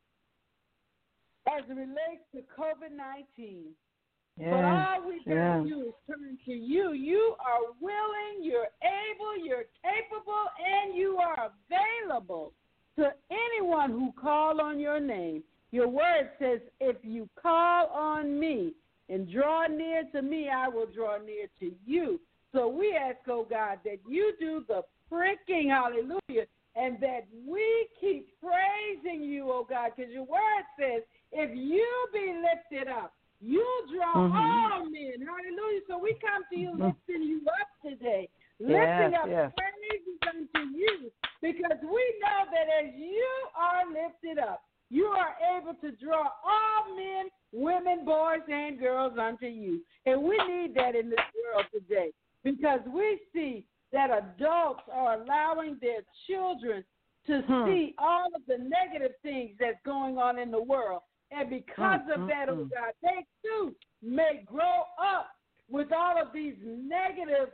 as it relates to COVID-19. But all we got to do is turn to you. You are willing, you're able, you're capable, and you are available to anyone who call on your name. Your word says, if you call on me and draw near to me, I will draw near to you. So we ask, oh God, that you do the pricking, hallelujah, and that we keep praising you, oh God, because your word says, if you be lifted up, you draw all men. Hallelujah. So we come to you lifting you up today. Lifting up praises unto you. Because we know that as you are lifted up, you are able to draw all men, women, boys, and girls unto you. And we need that in this world today. Because we see that adults are allowing their children to see all of the negative things that's going on in the world. And because of that, oh God, they too may grow up with all of these negative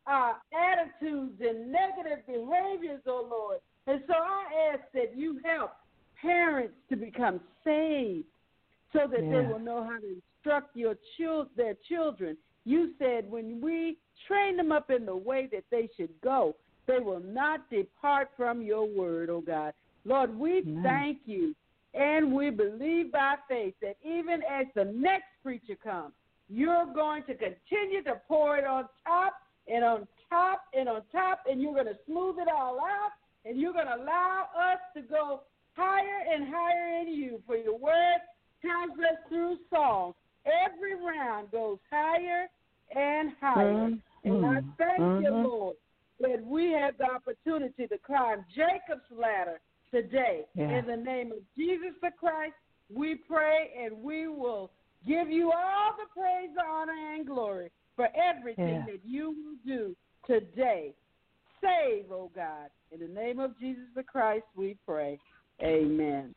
attitudes and negative behaviors, oh Lord. And so I ask that you help parents to become saved so that they will know how to instruct their children. You said when we train them up in the way that they should go, they will not depart from your word, oh God. Lord, we thank you. And we believe by faith that even as the next preacher comes, you're going to continue to pour it on top and on top and on top, and you're going to smooth it all out, and you're going to allow us to go higher and higher in you. For your word tells us through song, every round goes higher and higher. And I thank you, Lord, that we have the opportunity to climb Jacob's ladder today. In the name of Jesus the Christ, we pray, and we will give you all the praise, honor, and glory for everything that you will do today. Save, oh God. In the name of Jesus the Christ, we pray. Amen.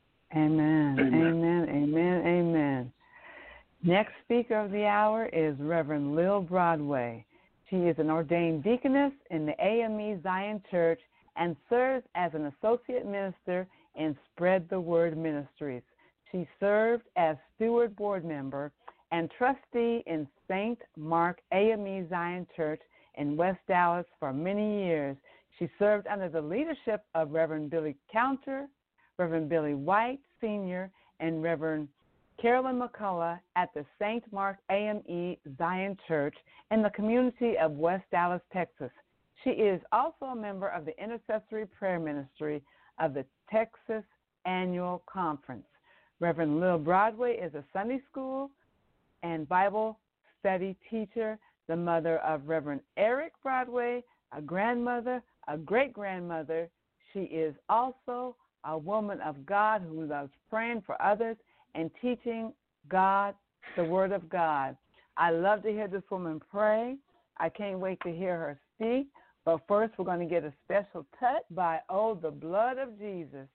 Amen. Amen. Amen. Amen. Next speaker of the hour is Reverend Lil Broadway. She is an ordained deaconess in the AME Zion Church and serves as an associate minister in Spread the Word Ministries. She served as steward board member and trustee in St. Mark AME Zion Church in West Dallas for many years. She served under the leadership of Reverend Billy Counter, Reverend Billy White Sr., and Reverend Carolyn McCullough at the St. Mark AME Zion Church in the community of West Dallas, Texas. She is also a member of the Intercessory Prayer Ministry of the Texas Annual Conference. Reverend Lil Broadway is a Sunday school and Bible study teacher, the mother of Reverend Eric Broadway, a grandmother, a great-grandmother. She is also a woman of God who loves praying for others and teaching God, the Word of God. I love to hear this woman pray. I can't wait to hear her speak. But first, we're going to get a special touch by Oh, the Blood of Jesus.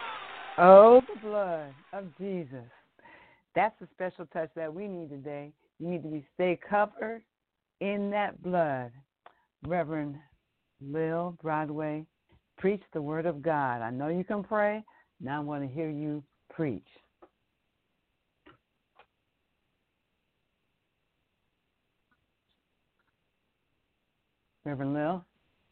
Oh, the blood of Jesus. That's the special touch that we need today. You need to stay covered in that blood. Reverend Lil Broadway, preach the word of God. I know you can pray. Now I want to hear you preach. Reverend Lil.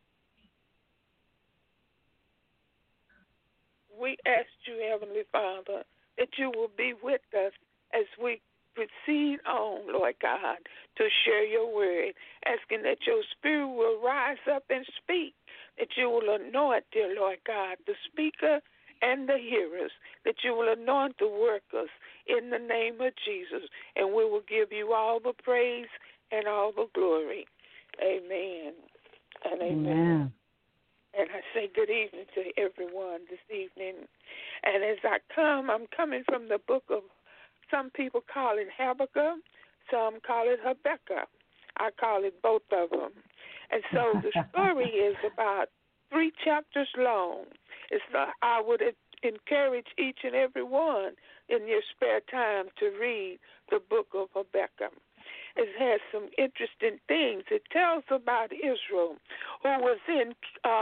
We ask you, Heavenly Father, that you will be with us as we proceed on, Lord God, to share your word, asking that your spirit will rise up and speak, that you will anoint, dear Lord God, the speaker and the hearers, that you will anoint the workers in the name of Jesus, and we will give you all the praise and all the glory. Amen and amen. Amen. And I say good evening to everyone this evening. And as I come, I'm coming from the book of, some people call it Habakkuk, some call it Habakkuk. I call it both of them. And so the story is about 3 chapters long. I would encourage each and every one in your spare time to read the book of Habakkuk. It has some interesting things. It tells about Israel, who was in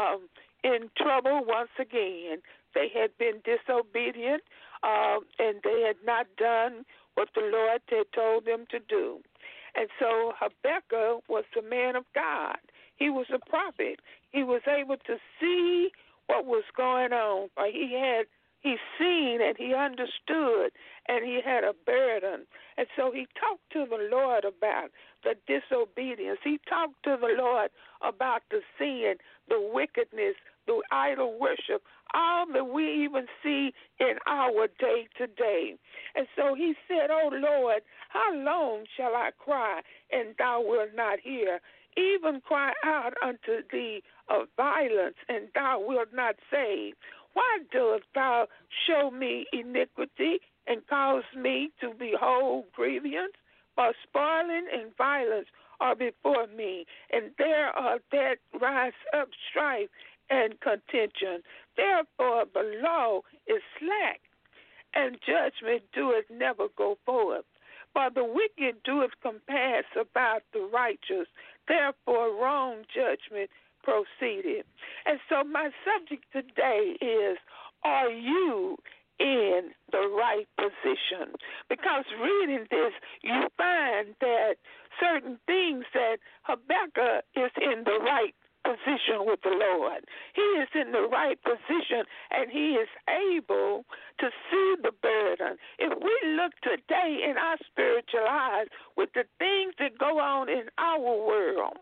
trouble once again. They had been disobedient, and they had not done what the Lord had told them to do. And so Habakkuk was the man of God. He was a prophet. He was able to see what was going on. He seen and he understood, and he had a burden. And so he talked to the Lord about the disobedience. He talked to the Lord about the sin, the wickedness, the idol worship, all that we even see in our day to day. And so he said, "Oh Lord, how long shall I cry and thou wilt not hear? Even cry out unto thee of violence, and thou wilt not save. Why dost thou show me iniquity and cause me to behold grievance? For spoiling and violence are before me, and there are that rise up strife and contention. Therefore the law is slack, and judgment doeth never go forth. For the wicked doeth compass about the righteous. Therefore wrong judgment proceeded." And so my subject today is, are you in the right position? Because reading this, you find that certain things that Habakkuk is in the right position with the Lord. He is in the right position, and he is able to see the burden. If we look today in our spiritual eyes with the things that go on in our world,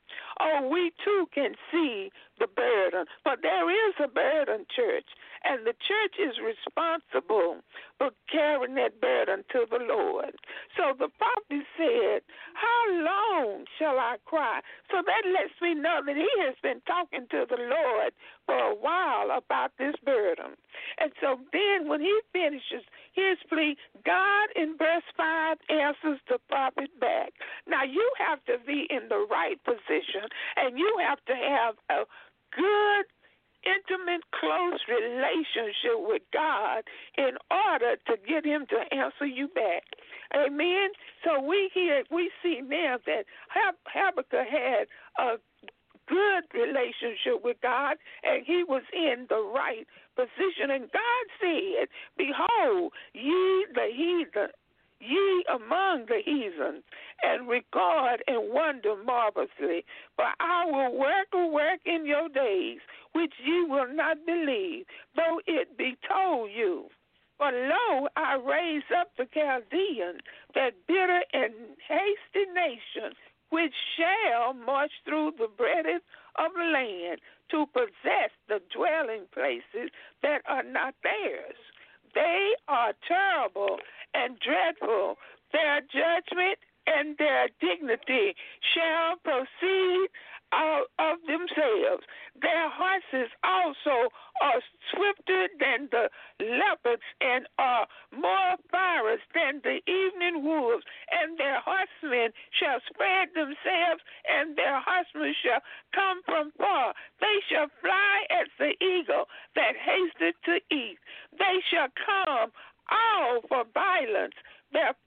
we too can see the burden. But there is a burden, church, and the church is responsible for carrying that burden to the Lord. So the prophet said, "How long shall I cry?" So that lets me know that he has been talking to the Lord for a while about this burden. And so then when he finishes his plea, God in verse 5 answers the prophet back. Now you have to be in the right position, and you have to have a good, intimate, close relationship with God in order to get him to answer you back. Amen? So we see now that Habakkuk had a good relationship with God, and he was in the right position. And God said, "Behold, ye the heathen, ye among the heathens, and regard and wonder marvelously. For I will work a work in your days, which ye will not believe, though it be told you. For lo, I raise up the Chaldeans, that bitter and hasty nation, which shall march through the breadth of the land, to possess the dwelling places that are not theirs. They are terrible and dreadful. Their judgment and their dignity shall proceed out of themselves. Their horses also are swifter than the leopards, and are more fierce than the evening wolves. And their horsemen shall spread themselves, and their horsemen shall come from far. They shall fly as the eagle that hasteth to eat. They shall come all for violence. Their faces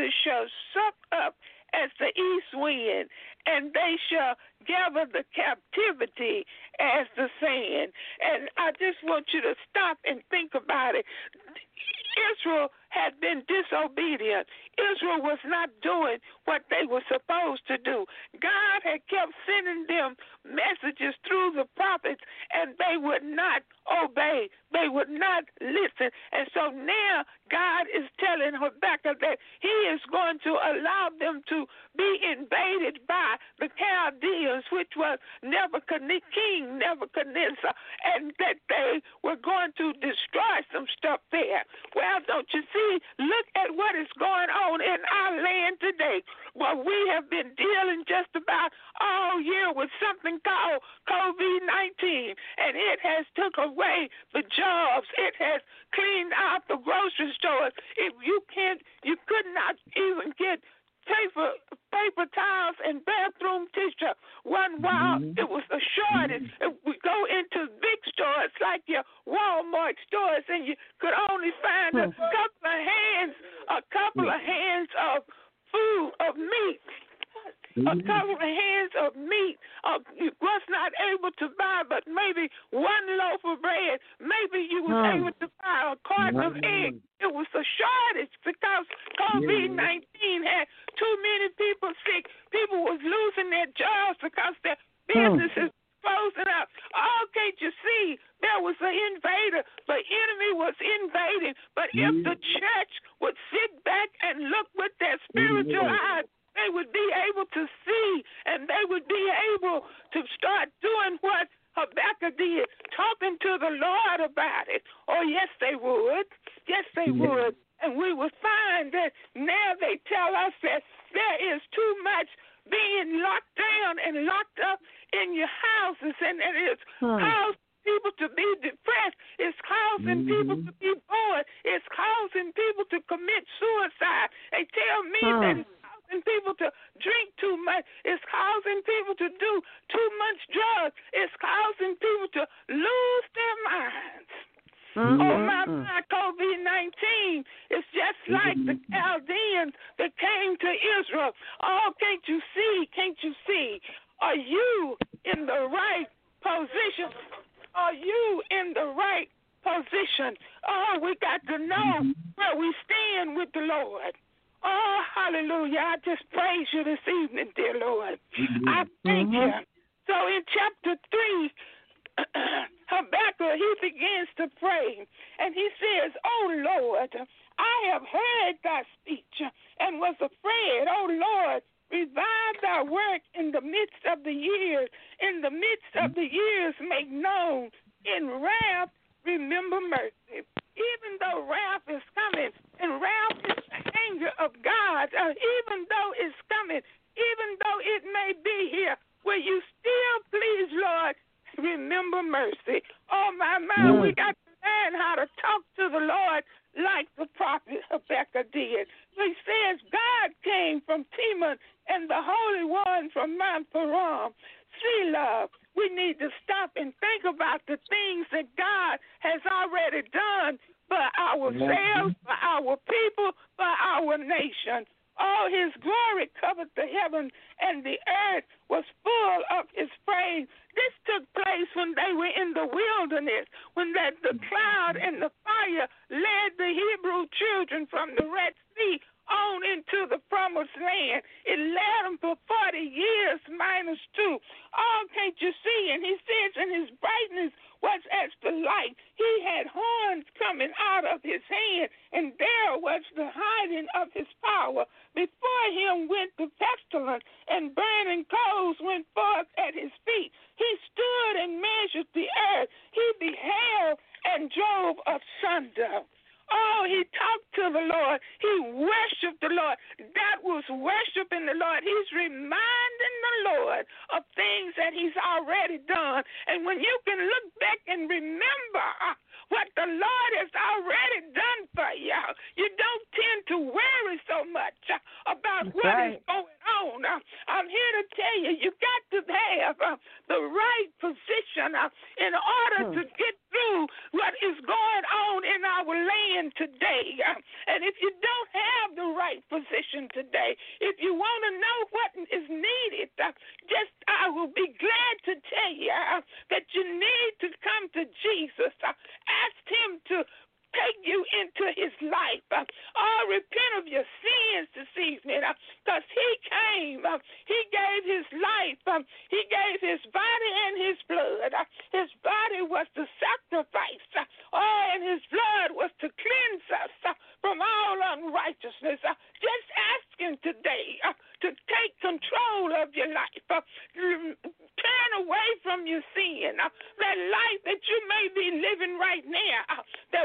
waters shall suck up as the east wind, and they shall gather the captivity as the sand. And I just want you to stop and think about it. Israel had been disobedient. Israel was not doing what they were supposed to do. God had kept sending them messages through the prophets, and they would not obey. They would not listen. And so now God is telling Habakkuk that he is going to allow them to be invaded by the Chaldeans, which was King Nebuchadnezzar, and that they were going to destroy some stuff there. Well, don't you see? Look at what is going on in our land today. Well, we have been dealing just about all year with something called COVID-19, and it has took away the jobs. It has cleaned out the grocery stores. You could not even get paper towels and bathroom tissue. One while it was a shortage. We go into big stores like your Walmart stores, and you could only find a couple of hands of food, of meat. A couple of hands of meat. You was not able to buy but maybe one loaf of bread. Maybe you was able to buy a carton of eggs. It was a shortage because COVID-19 had too many people sick. People was losing their jobs because their businesses closing up. Oh, can't you see? There was an invader. The enemy was invading. But if the church would sit back and look with their spiritual eyes, they would be able to see, and they would be able to start doing what Habakkuk did, talking to the Lord about it. Oh, yes, they would. Yes, they would. And we would find that now they tell us that there is too much being locked down and locked up in your houses, and it is causing people to be depressed. It's causing people to be bored. It's causing people to commit suicide. They tell me that it's causing people to drink too much. It's causing people to do too much drugs. It's causing people to lose their minds. Oh, my COVID-19 is just like the Chaldeans that came to Israel. Oh, can't you see? Can't you see? Are you in the right position? Are you in the right position? Oh, we got to know where we stand with the Lord. Oh, hallelujah. I just praise you this evening, dear Lord. I thank you. So in chapter 3, Habakkuk, he begins to pray, and he says, Oh, Lord, I have heard thy speech and was afraid. Oh, Lord, revive thy work in the midst of the years. In the midst of the years, make known. In wrath, remember mercy. Even though wrath is coming, and wrath is the anger of God, even though it's coming, even though it may be here, will you still, please, Lord, remember mercy? Oh, my, we got to learn how to talk to the Lord like the prophet Habakkuk did. He says, God came from Teman and the Holy One from Mount Paran. See, love, we need to stop and think about the things that God has already done for ourselves, for our people, for our nation. All his glory covered the heaven, and the earth was full of his praise. This took place when they were in the wilderness, when the cloud and the fire led the Hebrew children from the Red Sea on into the promised land. It led them for 40 years minus 2. Oh, can't you see? And he says, and his brightness was as the light. He had horns coming out of his hand, and there was the hiding of his power. Before him went the pestilence, and burning coals went forth at his feet. He stood and measured the earth. He beheld and drove asunder. Oh, he talked to the Lord. He worshiped the Lord. That was worshiping the Lord. He's reminding the Lord of things that he's already done. And when you can look back and remember what the Lord has already done for you, you don't tend to worry so much about what is going on on. I'm here to tell you, you got to have the right position in order to get through what is going on in our land today. And if you don't have the right position today, if you want to know what is needed, I will be glad to tell you that you need to come to Jesus. Ask him to take you into his life. Repent of your sins this evening, because he came. He gave his life. He gave his body and his blood. His body was the sacrifice. And his blood was to cleanse us from all unrighteousness. Just ask him today to take control of your life. Turn away from your sin. That life that you may be living right now,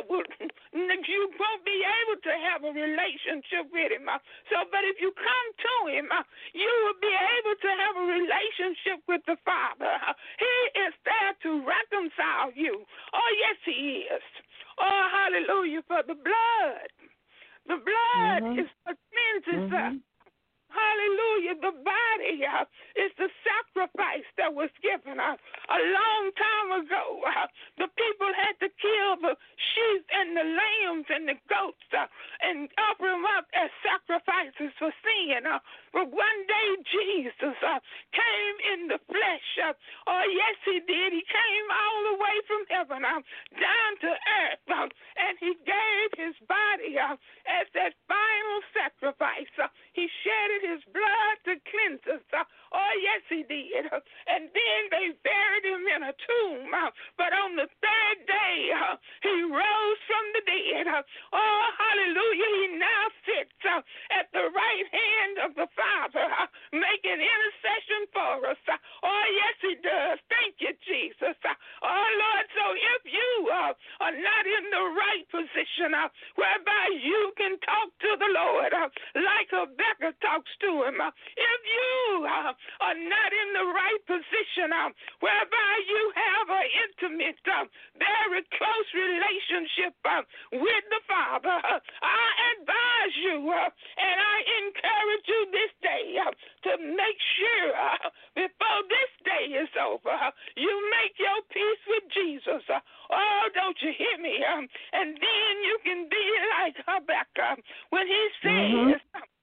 you won't be able to have a relationship with him. But if you come to him, you will be able to have a relationship with the Father. He is there to reconcile you. Oh, yes, he is. Oh, hallelujah, for the blood. The blood is what cleanses us. Hallelujah. The body is the sacrifice that was given a long time ago. The people had to kill the sheep and the lambs and the goats and offer them up as sacrifices for sin. But one day Jesus came in the flesh. Oh, yes, he did. He came all the way from heaven down to earth. And he gave his body as that final sacrifice. He shedded his blood to cleanse us. Oh, yes, he did. And then they buried him in a tomb. But on the third day, he rose from the dead. Oh, hallelujah. He now sits at the right hand of the Father, making intercession for us. Oh, yes, he does. Thank you, Jesus. Oh, Lord, so if you are not in the right position whereby you can talk to the Lord like Rebecca talks to him, if you are not in the right position whereby you have an intimate, very close relationship with the Father, I advise you and I encourage you this day to make sure before this day is over, you make your peace with Jesus. Oh, don't you hear me? And then you can be like Habakkuk when he says,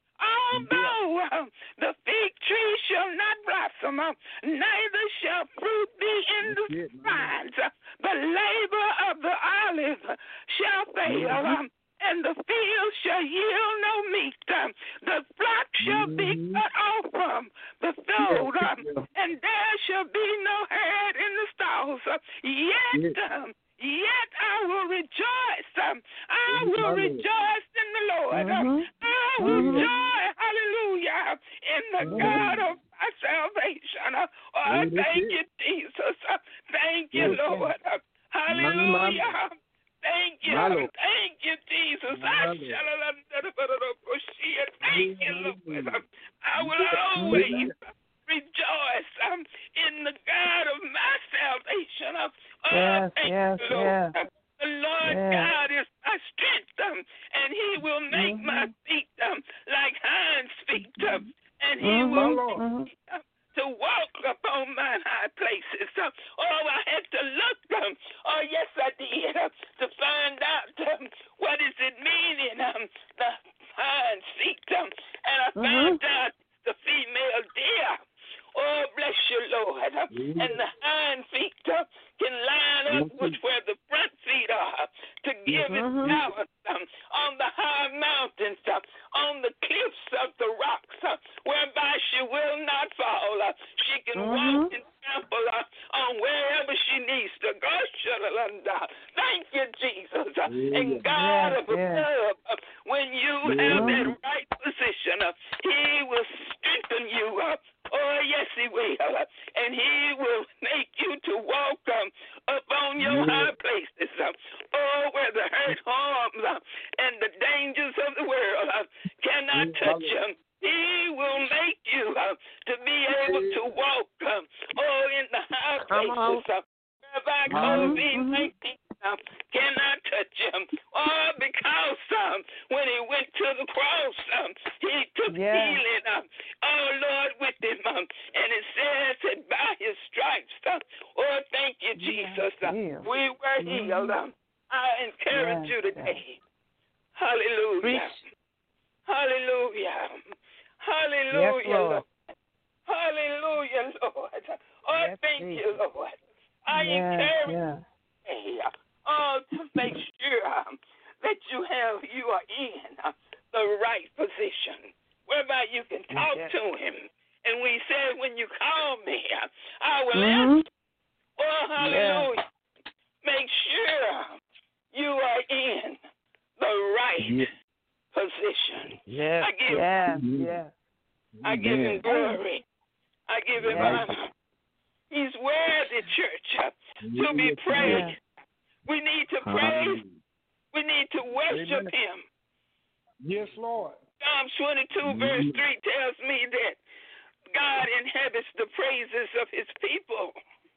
although the fig tree shall not blossom, neither shall fruit be in the vines, the labor of the olive shall fail, and the field shall yield no meat. The flock shall be cut off from the fold, and there shall be no herd in the stalls. Yet I will rejoice. I will rejoice in the Lord. I will joy, hallelujah, in the God of my salvation. Oh, thank you, Jesus. Thank you, Lord. Hallelujah. Thank you. Thank you, Jesus. Thank you, Lord. I will always rejoice in the God of my salvation. Thank you, Lord. The Lord God is my strength, and he will make my feet like hinds' feet, and he will make me to walk upon mine high places. I had to look, yes, I did, to find out what is it meaning, the hinds' feet, and I found out the female deer. Oh, bless you, Lord. And the hind feet can line up with where the front feet are to give it balance on the high mountains, on the cliffs of the rocks, whereby she will not fall. She can walk and trample on wherever she needs to go. Thank you, Jesus. And God of love, when you have that right position, he will strengthen you up. Oh, yes, he will. And he will make you to walk up on your high places. Where the hurt, harms, and the dangers of the world cannot touch you. He will make you to be able to walk, in the high places. Whereby COVID-19 cannot touch him. Because when he went to the cross, he took healing. Oh, Lord. him. And it says that by his stripes, oh, thank you, Jesus. We were healed. I encourage you today. Hallelujah. Hallelujah. Hallelujah, Lord. Hallelujah, Lord. Oh, thank you, Lord. I encourage you to make sure that you are in the right position, whereby you can talk to him. And we said, when you call me, I will answer. Oh, hallelujah. Make sure you are in the right position. I give him glory. I give him honor. He's worthy, church, to be praised. We need to praise. We need to worship him. Yes, Lord. Psalms 22, verse 3 tells me that God inhabits the praises of his people.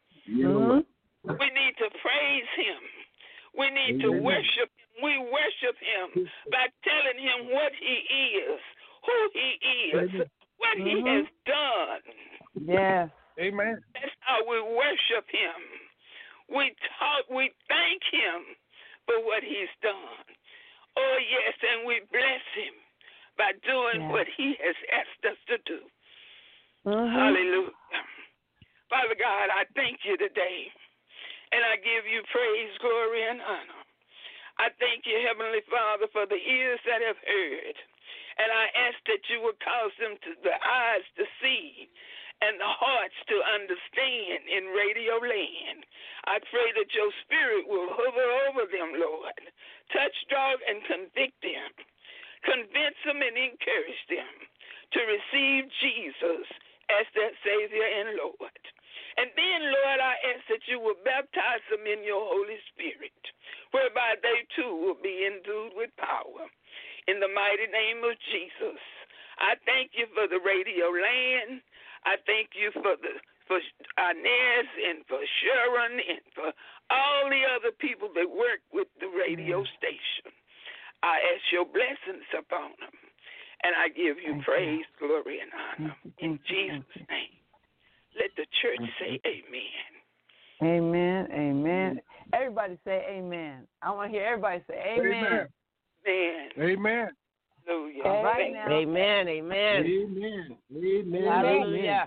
We need to praise him. We need to worship him. We worship him by telling him what he is, who he is, what he has done. Yes. Amen. That's how we worship him. We thank him for what he's done. Oh, yes, and we bless him by doing what he has asked us to do. Hallelujah. Father God, I thank you today, and I give you praise, glory, and honor. I thank you, Heavenly Father, for the ears that have heard, and I ask that you would cause them the eyes to see and the hearts to understand in Radio Land. I pray that your spirit will hover over them, Lord. Touch, draw, and convict them. Convince them and encourage them to receive Jesus as their Savior and Lord. And then, Lord, I ask that you will baptize them in your Holy Spirit, whereby they too will be endued with power. In the mighty name of Jesus, I thank you for the Radio Land. I thank you for Inez and for Sharon and for all the other people that work with the radio station. I ask your blessings upon them, and I give you praise, glory, and honor. In Jesus' name, let the church say amen. Amen, amen. Everybody say amen. I want to hear everybody say amen. Amen. Amen. Hallelujah. Right now. Amen, amen. Amen. Amen. Hallelujah.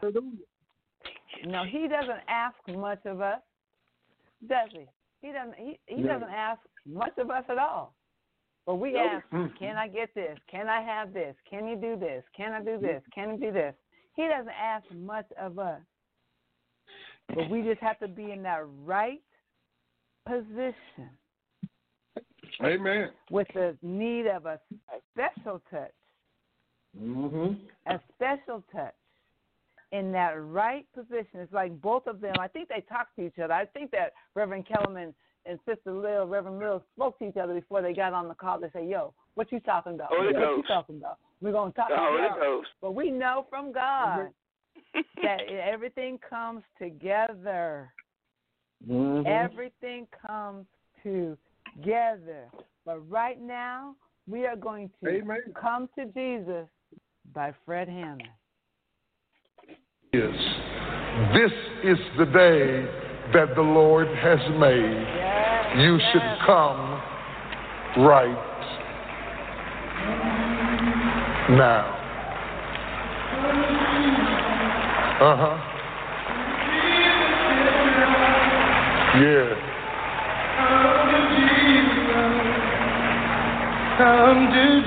No, he doesn't ask much of us, does he? He doesn't ask much of us at all. But we ask, can I get this? Can I have this? Can you do this? Can I do this? Can you do this? He doesn't ask much of us. But we just have to be in that right position. Amen. With the need of a special touch. A special touch. In that right position. It's like both of them, I think they talked to each other. I think that Reverend Kellerman and Sister Lil, Reverend Lil, spoke to each other before they got on the call. They say, yo, what you talking about? Holy What Ghost. you talking about? We're going to talk about it. But we know from God that everything comes together. Everything comes together. But right now, we are going to come to Jesus by Fred Hammond. This is the day that the Lord has made. You should come right now. Yeah. Come to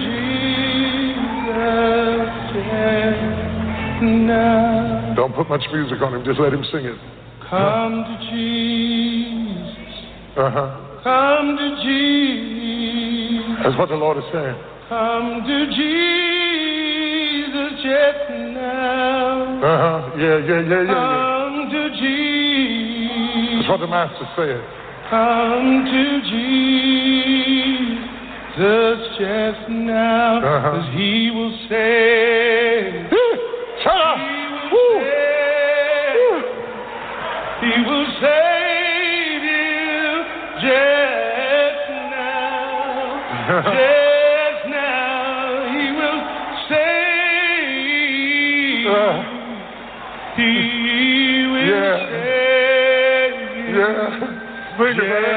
Jesus now. Don't put much music on him, just let him sing it. Come to Jesus. Come to Jesus. That's what the Lord is saying. Come to Jesus just now. Yeah. Come to Jesus. That's what the Master said. Come to Jesus just now. 'Cause he will save. Shut up. He will save you just now. Just now. He will save you. He will save you. Yes,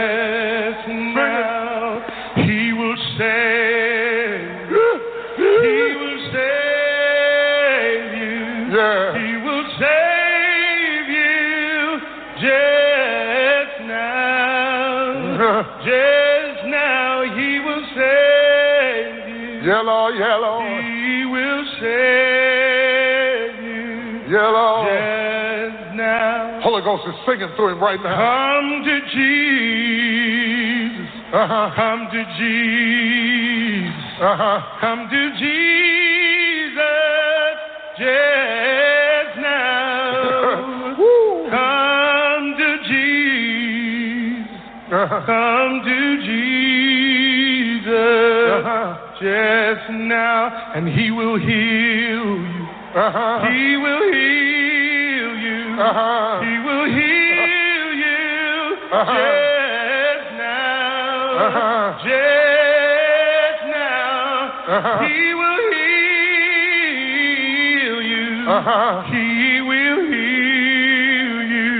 now. He will save you. He will save you. He will save you just now. Just now he will save you. Yellow. He will save you. Yellow. Just now. Holy Ghost is singing through him right now. Come to Jesus. Come to Jesus. Come to Jesus just now. Come to Jesus. Come to Jesus just now, and he will heal you. He will heal you. He will heal you just now. Just now. He will heal you. He will heal you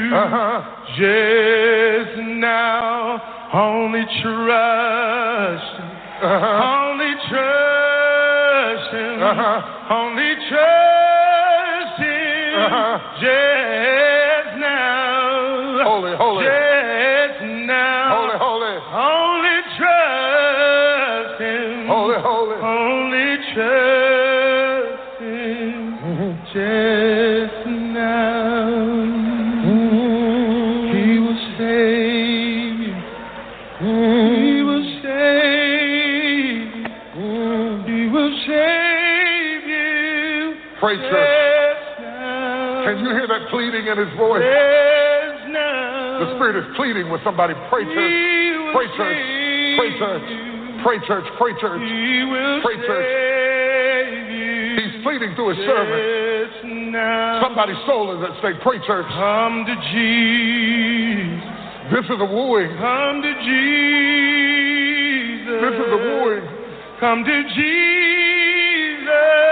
just now. Only trust him. Only trust him. Only trust him just now. Holy. Just now. Holy. Only trust him. Holy. Only trust him just now. He will save you. He will save you. He will save you. Pray, church. Can you hear that pleading in his voice? The Spirit is pleading with somebody. Pray, church. Pray, church. Pray, church. Pray, church. Pray, church. Pray, church. He's pleading through his servant. Somebody's soul is at stake. Pray, church. Come to Jesus. This is a wooing. Come to Jesus. This is a wooing. Come to Jesus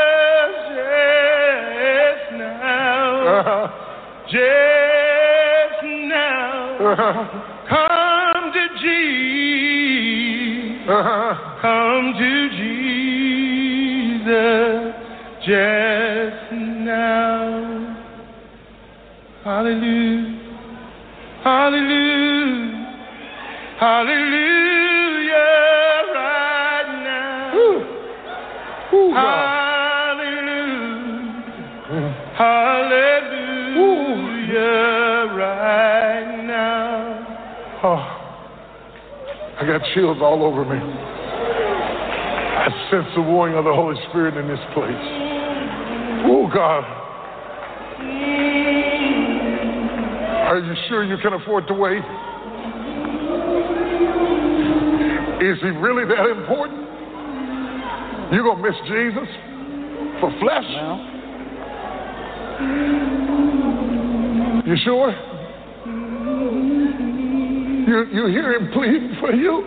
just now. Just now. Come to Jesus. Come to Jesus just now. Hallelujah. Hallelujah. Hallelujah right now. Hallelujah. Hallelujah right now. Oh, I got chills all over me. I sense the wooing of the Holy Spirit in this place. Oh, God. Are you sure you can afford to wait? Is he really that important? You gonna miss Jesus for flesh? You sure? You hear him pleading for you?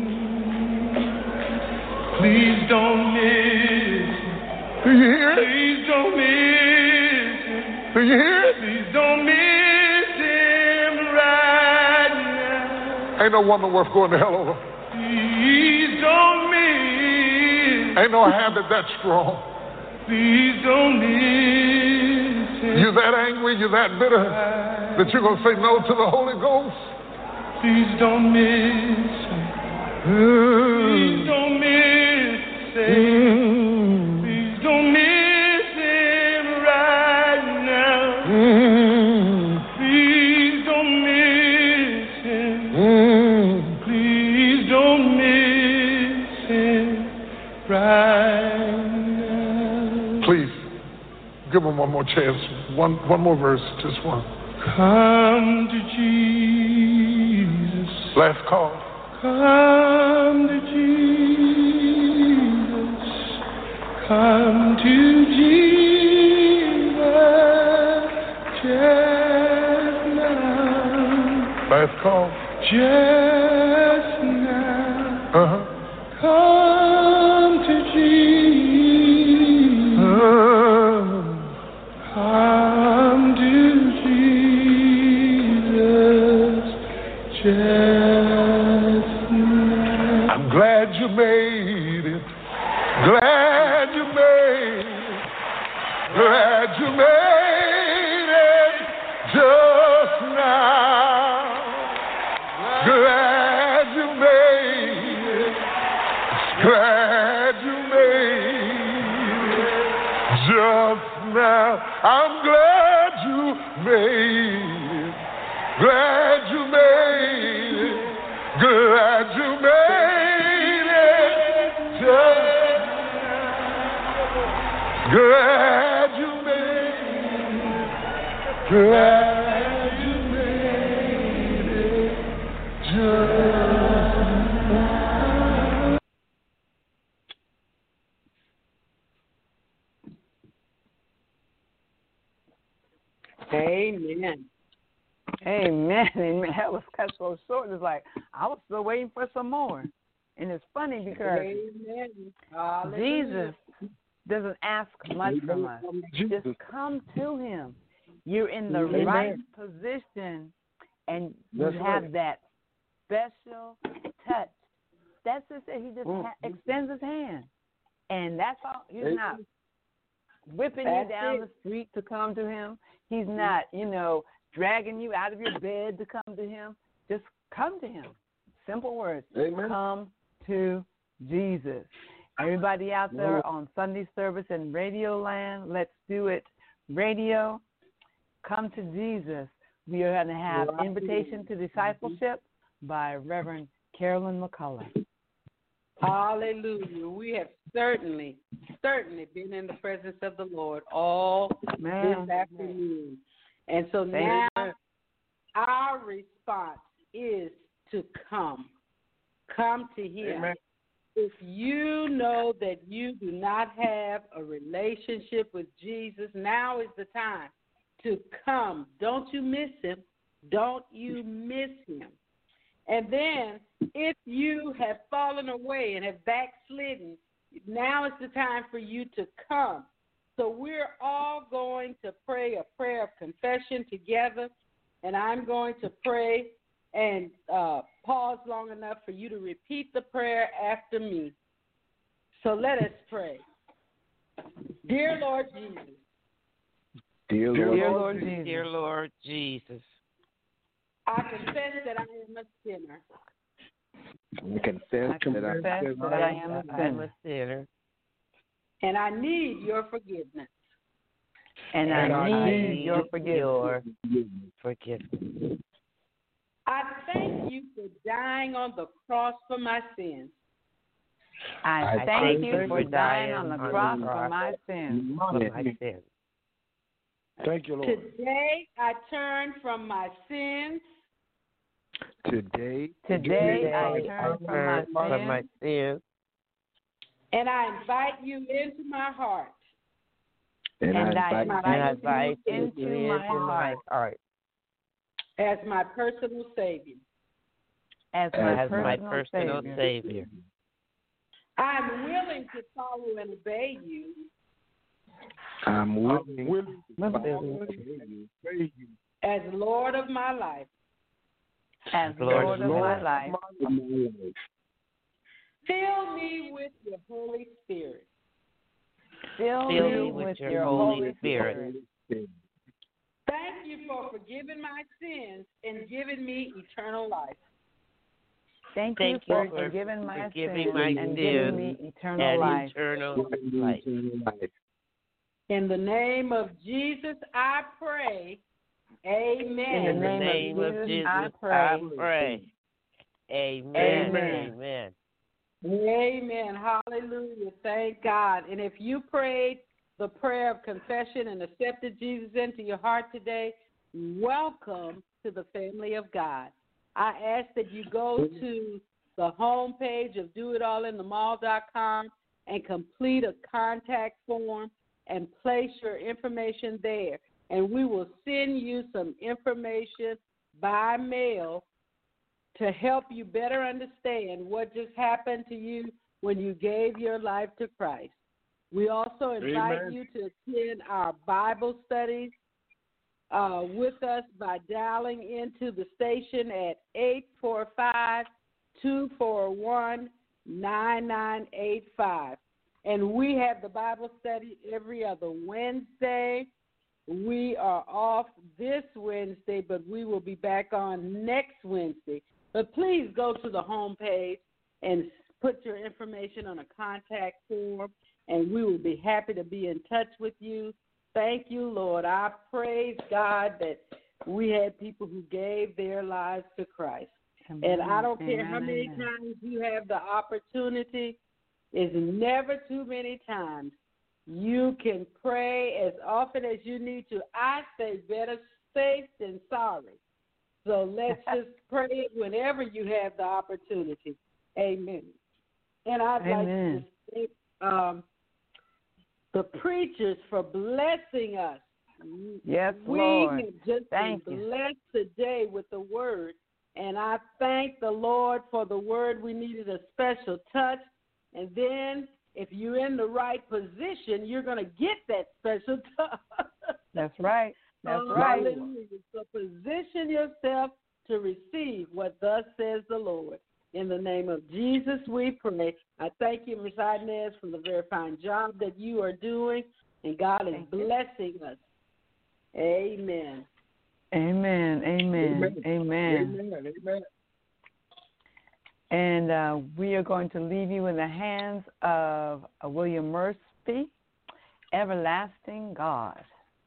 Please don't miss. Do you hear it? Please don't miss him. Do you hear it? Please don't miss him right now. Ain't no woman worth going to hell over. Please don't miss. Ain't no habit that strong. Please don't miss him. You that angry, you that bitter, that you're going to say no to the Holy Ghost? Please don't miss him. Please don't miss him. Please don't miss him right now. Please don't miss him. Please don't miss him right now. Please, give him one more chance. One more verse, just one. Come to Jesus. Last call. Come to Jesus. Come to Jesus just now. Last call. Just now. Come to Jesus. Come to Glad you made it just now. Glad you made it. Glad you made it just now. I'm glad you made it. Glad you made it. Glad you made it just now. Glad you made it. Glad you made it just now. Amen. Amen. Amen. That was cut so short. It's like I was still waiting for some more. And it's funny because Jesus doesn't ask much from us. Just come to him. You're in the right position, and you have that special touch. That's just it. He just extends his hand. And that's all. He's not whipping you down the street to come to him. He's not, dragging you out of your bed to come to him. Just come to him. Simple words. Amen. Come to Jesus. Everybody out there on Sunday service and Radio Land, Let's Do It Radio, come to Jesus. We are going to have Invitation to Discipleship by Reverend Carolyn McCullough. Hallelujah. We have certainly been in the presence of the Lord all this afternoon. And so now our response is to come. Come to him. Amen. If you know that you do not have a relationship with Jesus, now is the time to come. Don't you miss him. Don't you miss him. And then if you have fallen away and have backslidden, now is the time for you to come. So we're all going to pray a prayer of confession together, and I'm going to pray and pause long enough for you to repeat the prayer after me. So let us pray. Dear Lord Jesus. Dear Lord Jesus. Dear Lord Jesus. I confess that I am a sinner. I confess that I am a sinner. And I need your forgiveness. And I need your forgiveness. I thank you for dying on the cross for my sins. I thank you for dying on the cross for my sins. Thank you, Lord. Today I turn from my sins. Today I turn from my sins. And I invite you into my heart. And I invite you into my heart. As my personal Savior. As my personal Savior. I'm willing to follow and obey you. I'm willing to follow and obey you. As Lord of my life. As Lord of my life. Fill me with your Holy Spirit. Fill me with your Holy Spirit. Thank you for forgiving my sins and giving me eternal life. Thank you for forgiving my sins and giving me eternal life. In the name of Jesus, I pray. Amen. In the name of Jesus, I pray. Amen. Amen. Hallelujah. Thank God. And if you prayed the prayer of confession and accepted Jesus into your heart today, welcome to the family of God. I ask that you go to the homepage of doitallinthemall.com and complete a contact form and place your information there. And we will send you some information by mail to help you better understand what just happened to you when you gave your life to Christ. We also invite you to attend our Bible studies with us by dialing into the station at 845-241-9985. And we have the Bible study every other Wednesday. We are off this Wednesday, but we will be back on next Wednesday. But please go to the homepage and put your information on a contact form, and we will be happy to be in touch with you. Thank you, Lord. I praise God that we had people who gave their lives to Christ. And I don't care how many times you have the opportunity, it's never too many times. You can pray as often as you need to. I say better safe than sorry. So let's just pray it whenever you have the opportunity. Amen. And I'd like to thank the preachers for blessing us. Yes, we Lord. have just been blessed today with the word. And I thank the Lord for the word. We needed a special touch. And then if you're in the right position, you're going to get that special touch. That's right. That's right. Hallelujah. So position yourself to receive what thus says the Lord. In the name of Jesus, we pray. I thank you, Ms. Inez, for the very fine job that you are doing, and God is blessing us. Amen. Amen. Amen. Amen. Amen. Amen. And we are going to leave you in the hands of William Murphy, Everlasting God.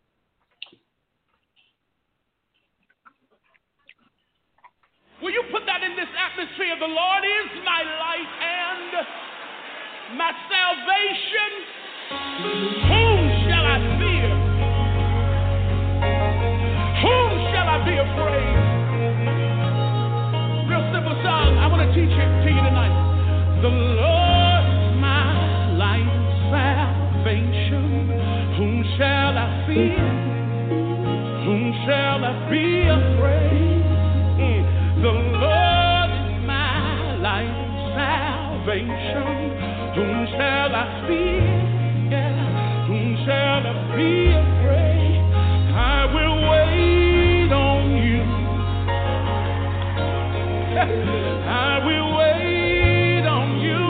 Will you put that in this atmosphere? The Lord is my light and my salvation. Whom shall I fear? Whom shall I be afraid? Real simple song. I want to teach it to you tonight. The Lord is my light and salvation. Whom shall I fear? Whom shall I be afraid? The Lord is my light and salvation. Whom shall I fear? Yeah. Whom shall I be afraid? I will wait on you. I will wait on you.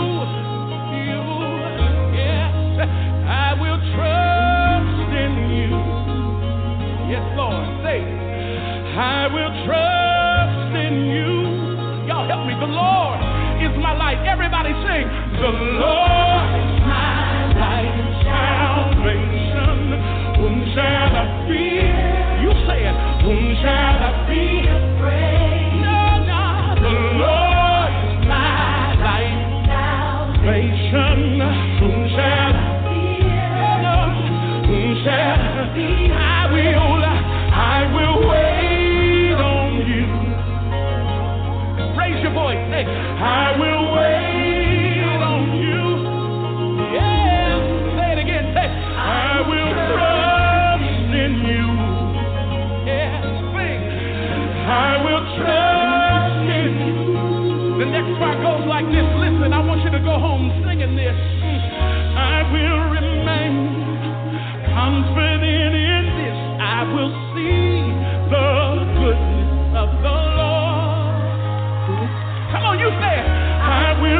Yes. I will trust in you. Yes, Lord. Say, I will trust you. Y'all help me. The Lord is my light. Everybody sing. The Lord is my light and salvation. Whom shall I fear? You say it. Whom shall I be afraid? No, no. The Lord is my light and salvation. Whom shall I fear? No, whom shall I fear? I will wait on you. Raise your voice. Hey, I will wait on you. Yeah. Say it again. Say, I will trust in you. Yeah. Sing. I will trust in you. The next part goes like this. Listen, I want you to go home singing this. I will remain confident in this. I will see the goodness of the Lord. Come on, you say it. I will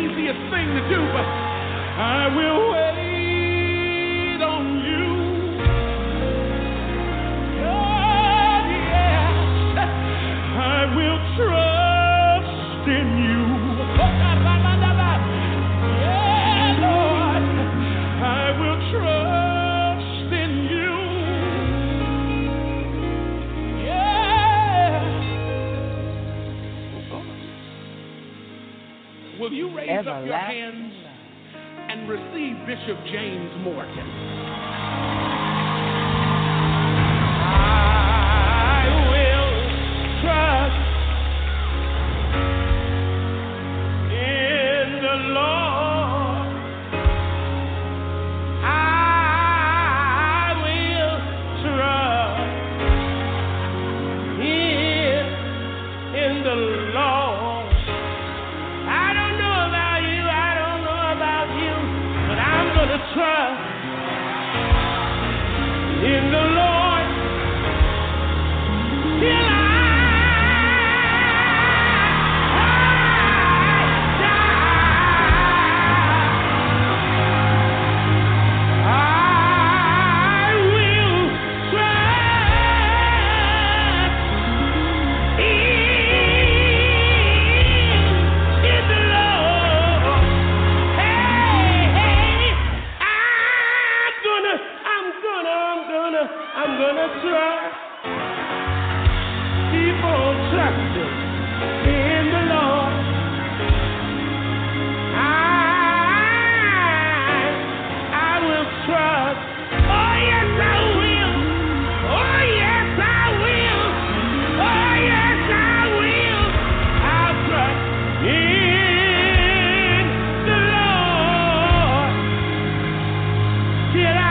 easiest thing to do, but I will wait on you. Oh, yes, I will trust in you. Yeah, Lord, I will trust in you. Yeah. Will you raise up your hands and receive Bishop James Morgan? I will trust in the Lord. I will trust in the Lord. I don't know about you, but I'm gonna trust in the Lord till I I'm gonna trust, keep on trusting in the Lord. I will trust. Oh yes, I will. Oh yes, I will. Oh yes, I will. I'll trust in the Lord till I.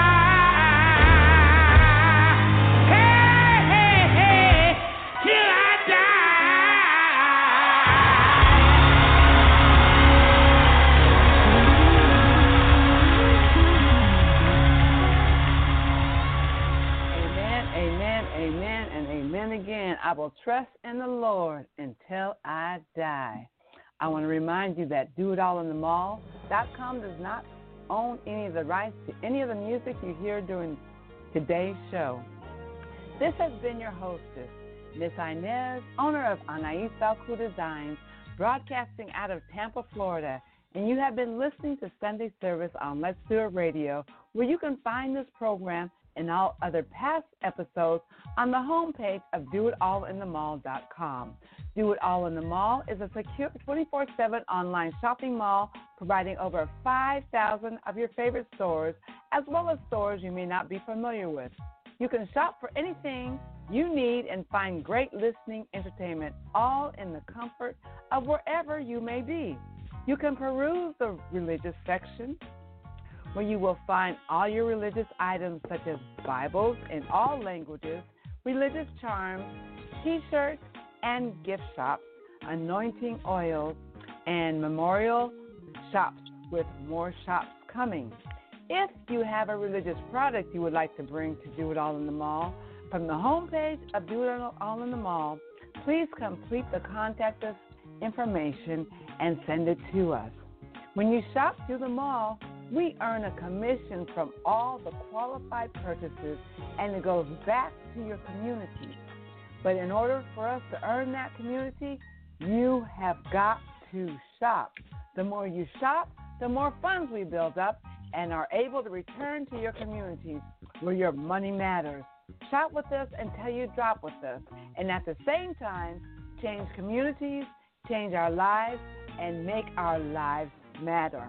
Again, I will trust in the Lord until I die. I want to remind you that DoItAllInTheMall.com does not own any of the rights to any of the music you hear during today's show. This has been your hostess, Miss Inez, owner of Anais Salku Designs, broadcasting out of Tampa, Florida. And you have been listening to Sunday Service on Let's Do It Radio, where you can find this program and all other past episodes on the homepage of DoItAllInTheMall.com. Do It All in the Mall is a secure 24/7 online shopping mall providing over 5,000 of your favorite stores, as well as stores you may not be familiar with. You can shop for anything you need and find great listening entertainment, all in the comfort of wherever you may be. You can peruse the religious section, where you will find all your religious items such as Bibles in all languages, religious charms, T-shirts, and gift shops, anointing oils, and memorial shops with more shops coming. If you have a religious product you would like to bring to Do It All in the Mall, from the homepage of Do It All in the Mall, please complete the contact us information and send it to us. When you shop through the mall, we earn a commission from all the qualified purchases, and it goes back to your community. But in order for us to earn that community, you have got to shop. The more you shop, the more funds we build up and are able to return to your communities where your money matters. Shop with us until you drop with us, and at the same time, change communities, change our lives, and make our lives matter.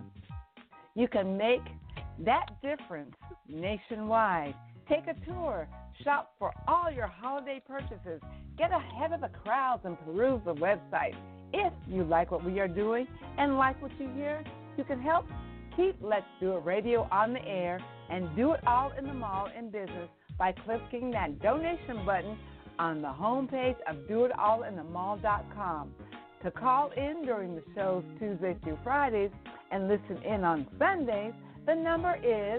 You can make that difference nationwide. Take a tour. Shop for all your holiday purchases. Get ahead of the crowds and peruse the website. If you like what we are doing and like what you hear, you can help keep Let's Do It Radio on the air and Do It All in the Mall in business by clicking that donation button on the homepage of DoItAllInTheMall.com. To call in during the shows Tuesdays through Fridays and listen in on Sundays, the number is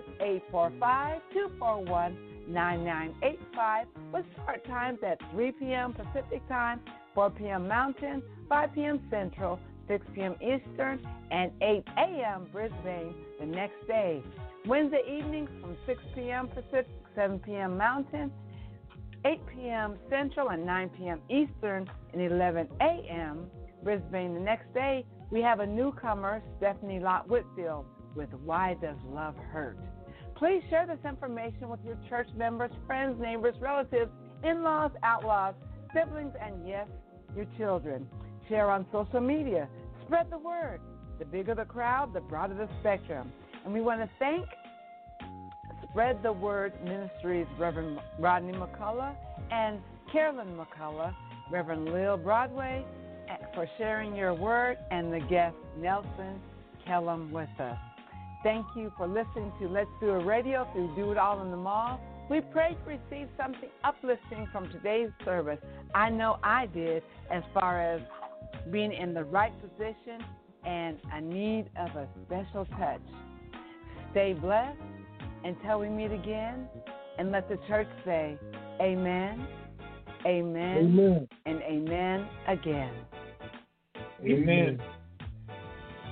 845-241-9985 with start times at 3 p.m. Pacific Time, 4 p.m. Mountain, 5 p.m. Central, 6 p.m. Eastern, and 8 a.m. Brisbane the next day. Wednesday evenings from 6 p.m. Pacific, 7 p.m. Mountain, 8 p.m. Central, and 9 p.m. Eastern, and 11 a.m. Brisbane the next day. We have a newcomer, Stephanie Lott Whitfield, with Why Does Love Hurt? Please share this information with your church members, friends, neighbors, relatives, in-laws, outlaws, siblings, and yes, your children. Share on social media. Spread the word. The bigger the crowd, the broader the spectrum. And we want to thank Spread the Word Ministries, Reverend Rodney McCullough and Carolyn McCullough, Reverend Lil Broadway, for sharing your word, and the guest, Nelson Kellum, with us. Thank you for listening to Let's Do It Radio through Do It All in the Mall. We pray to receive something uplifting from today's service. I know I did, as far as being in the right position and a need of a special touch. Stay blessed until we meet again, and let the church say amen, amen, amen, and amen again. Amen.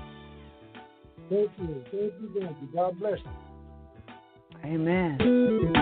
Thank you. God bless you. Amen.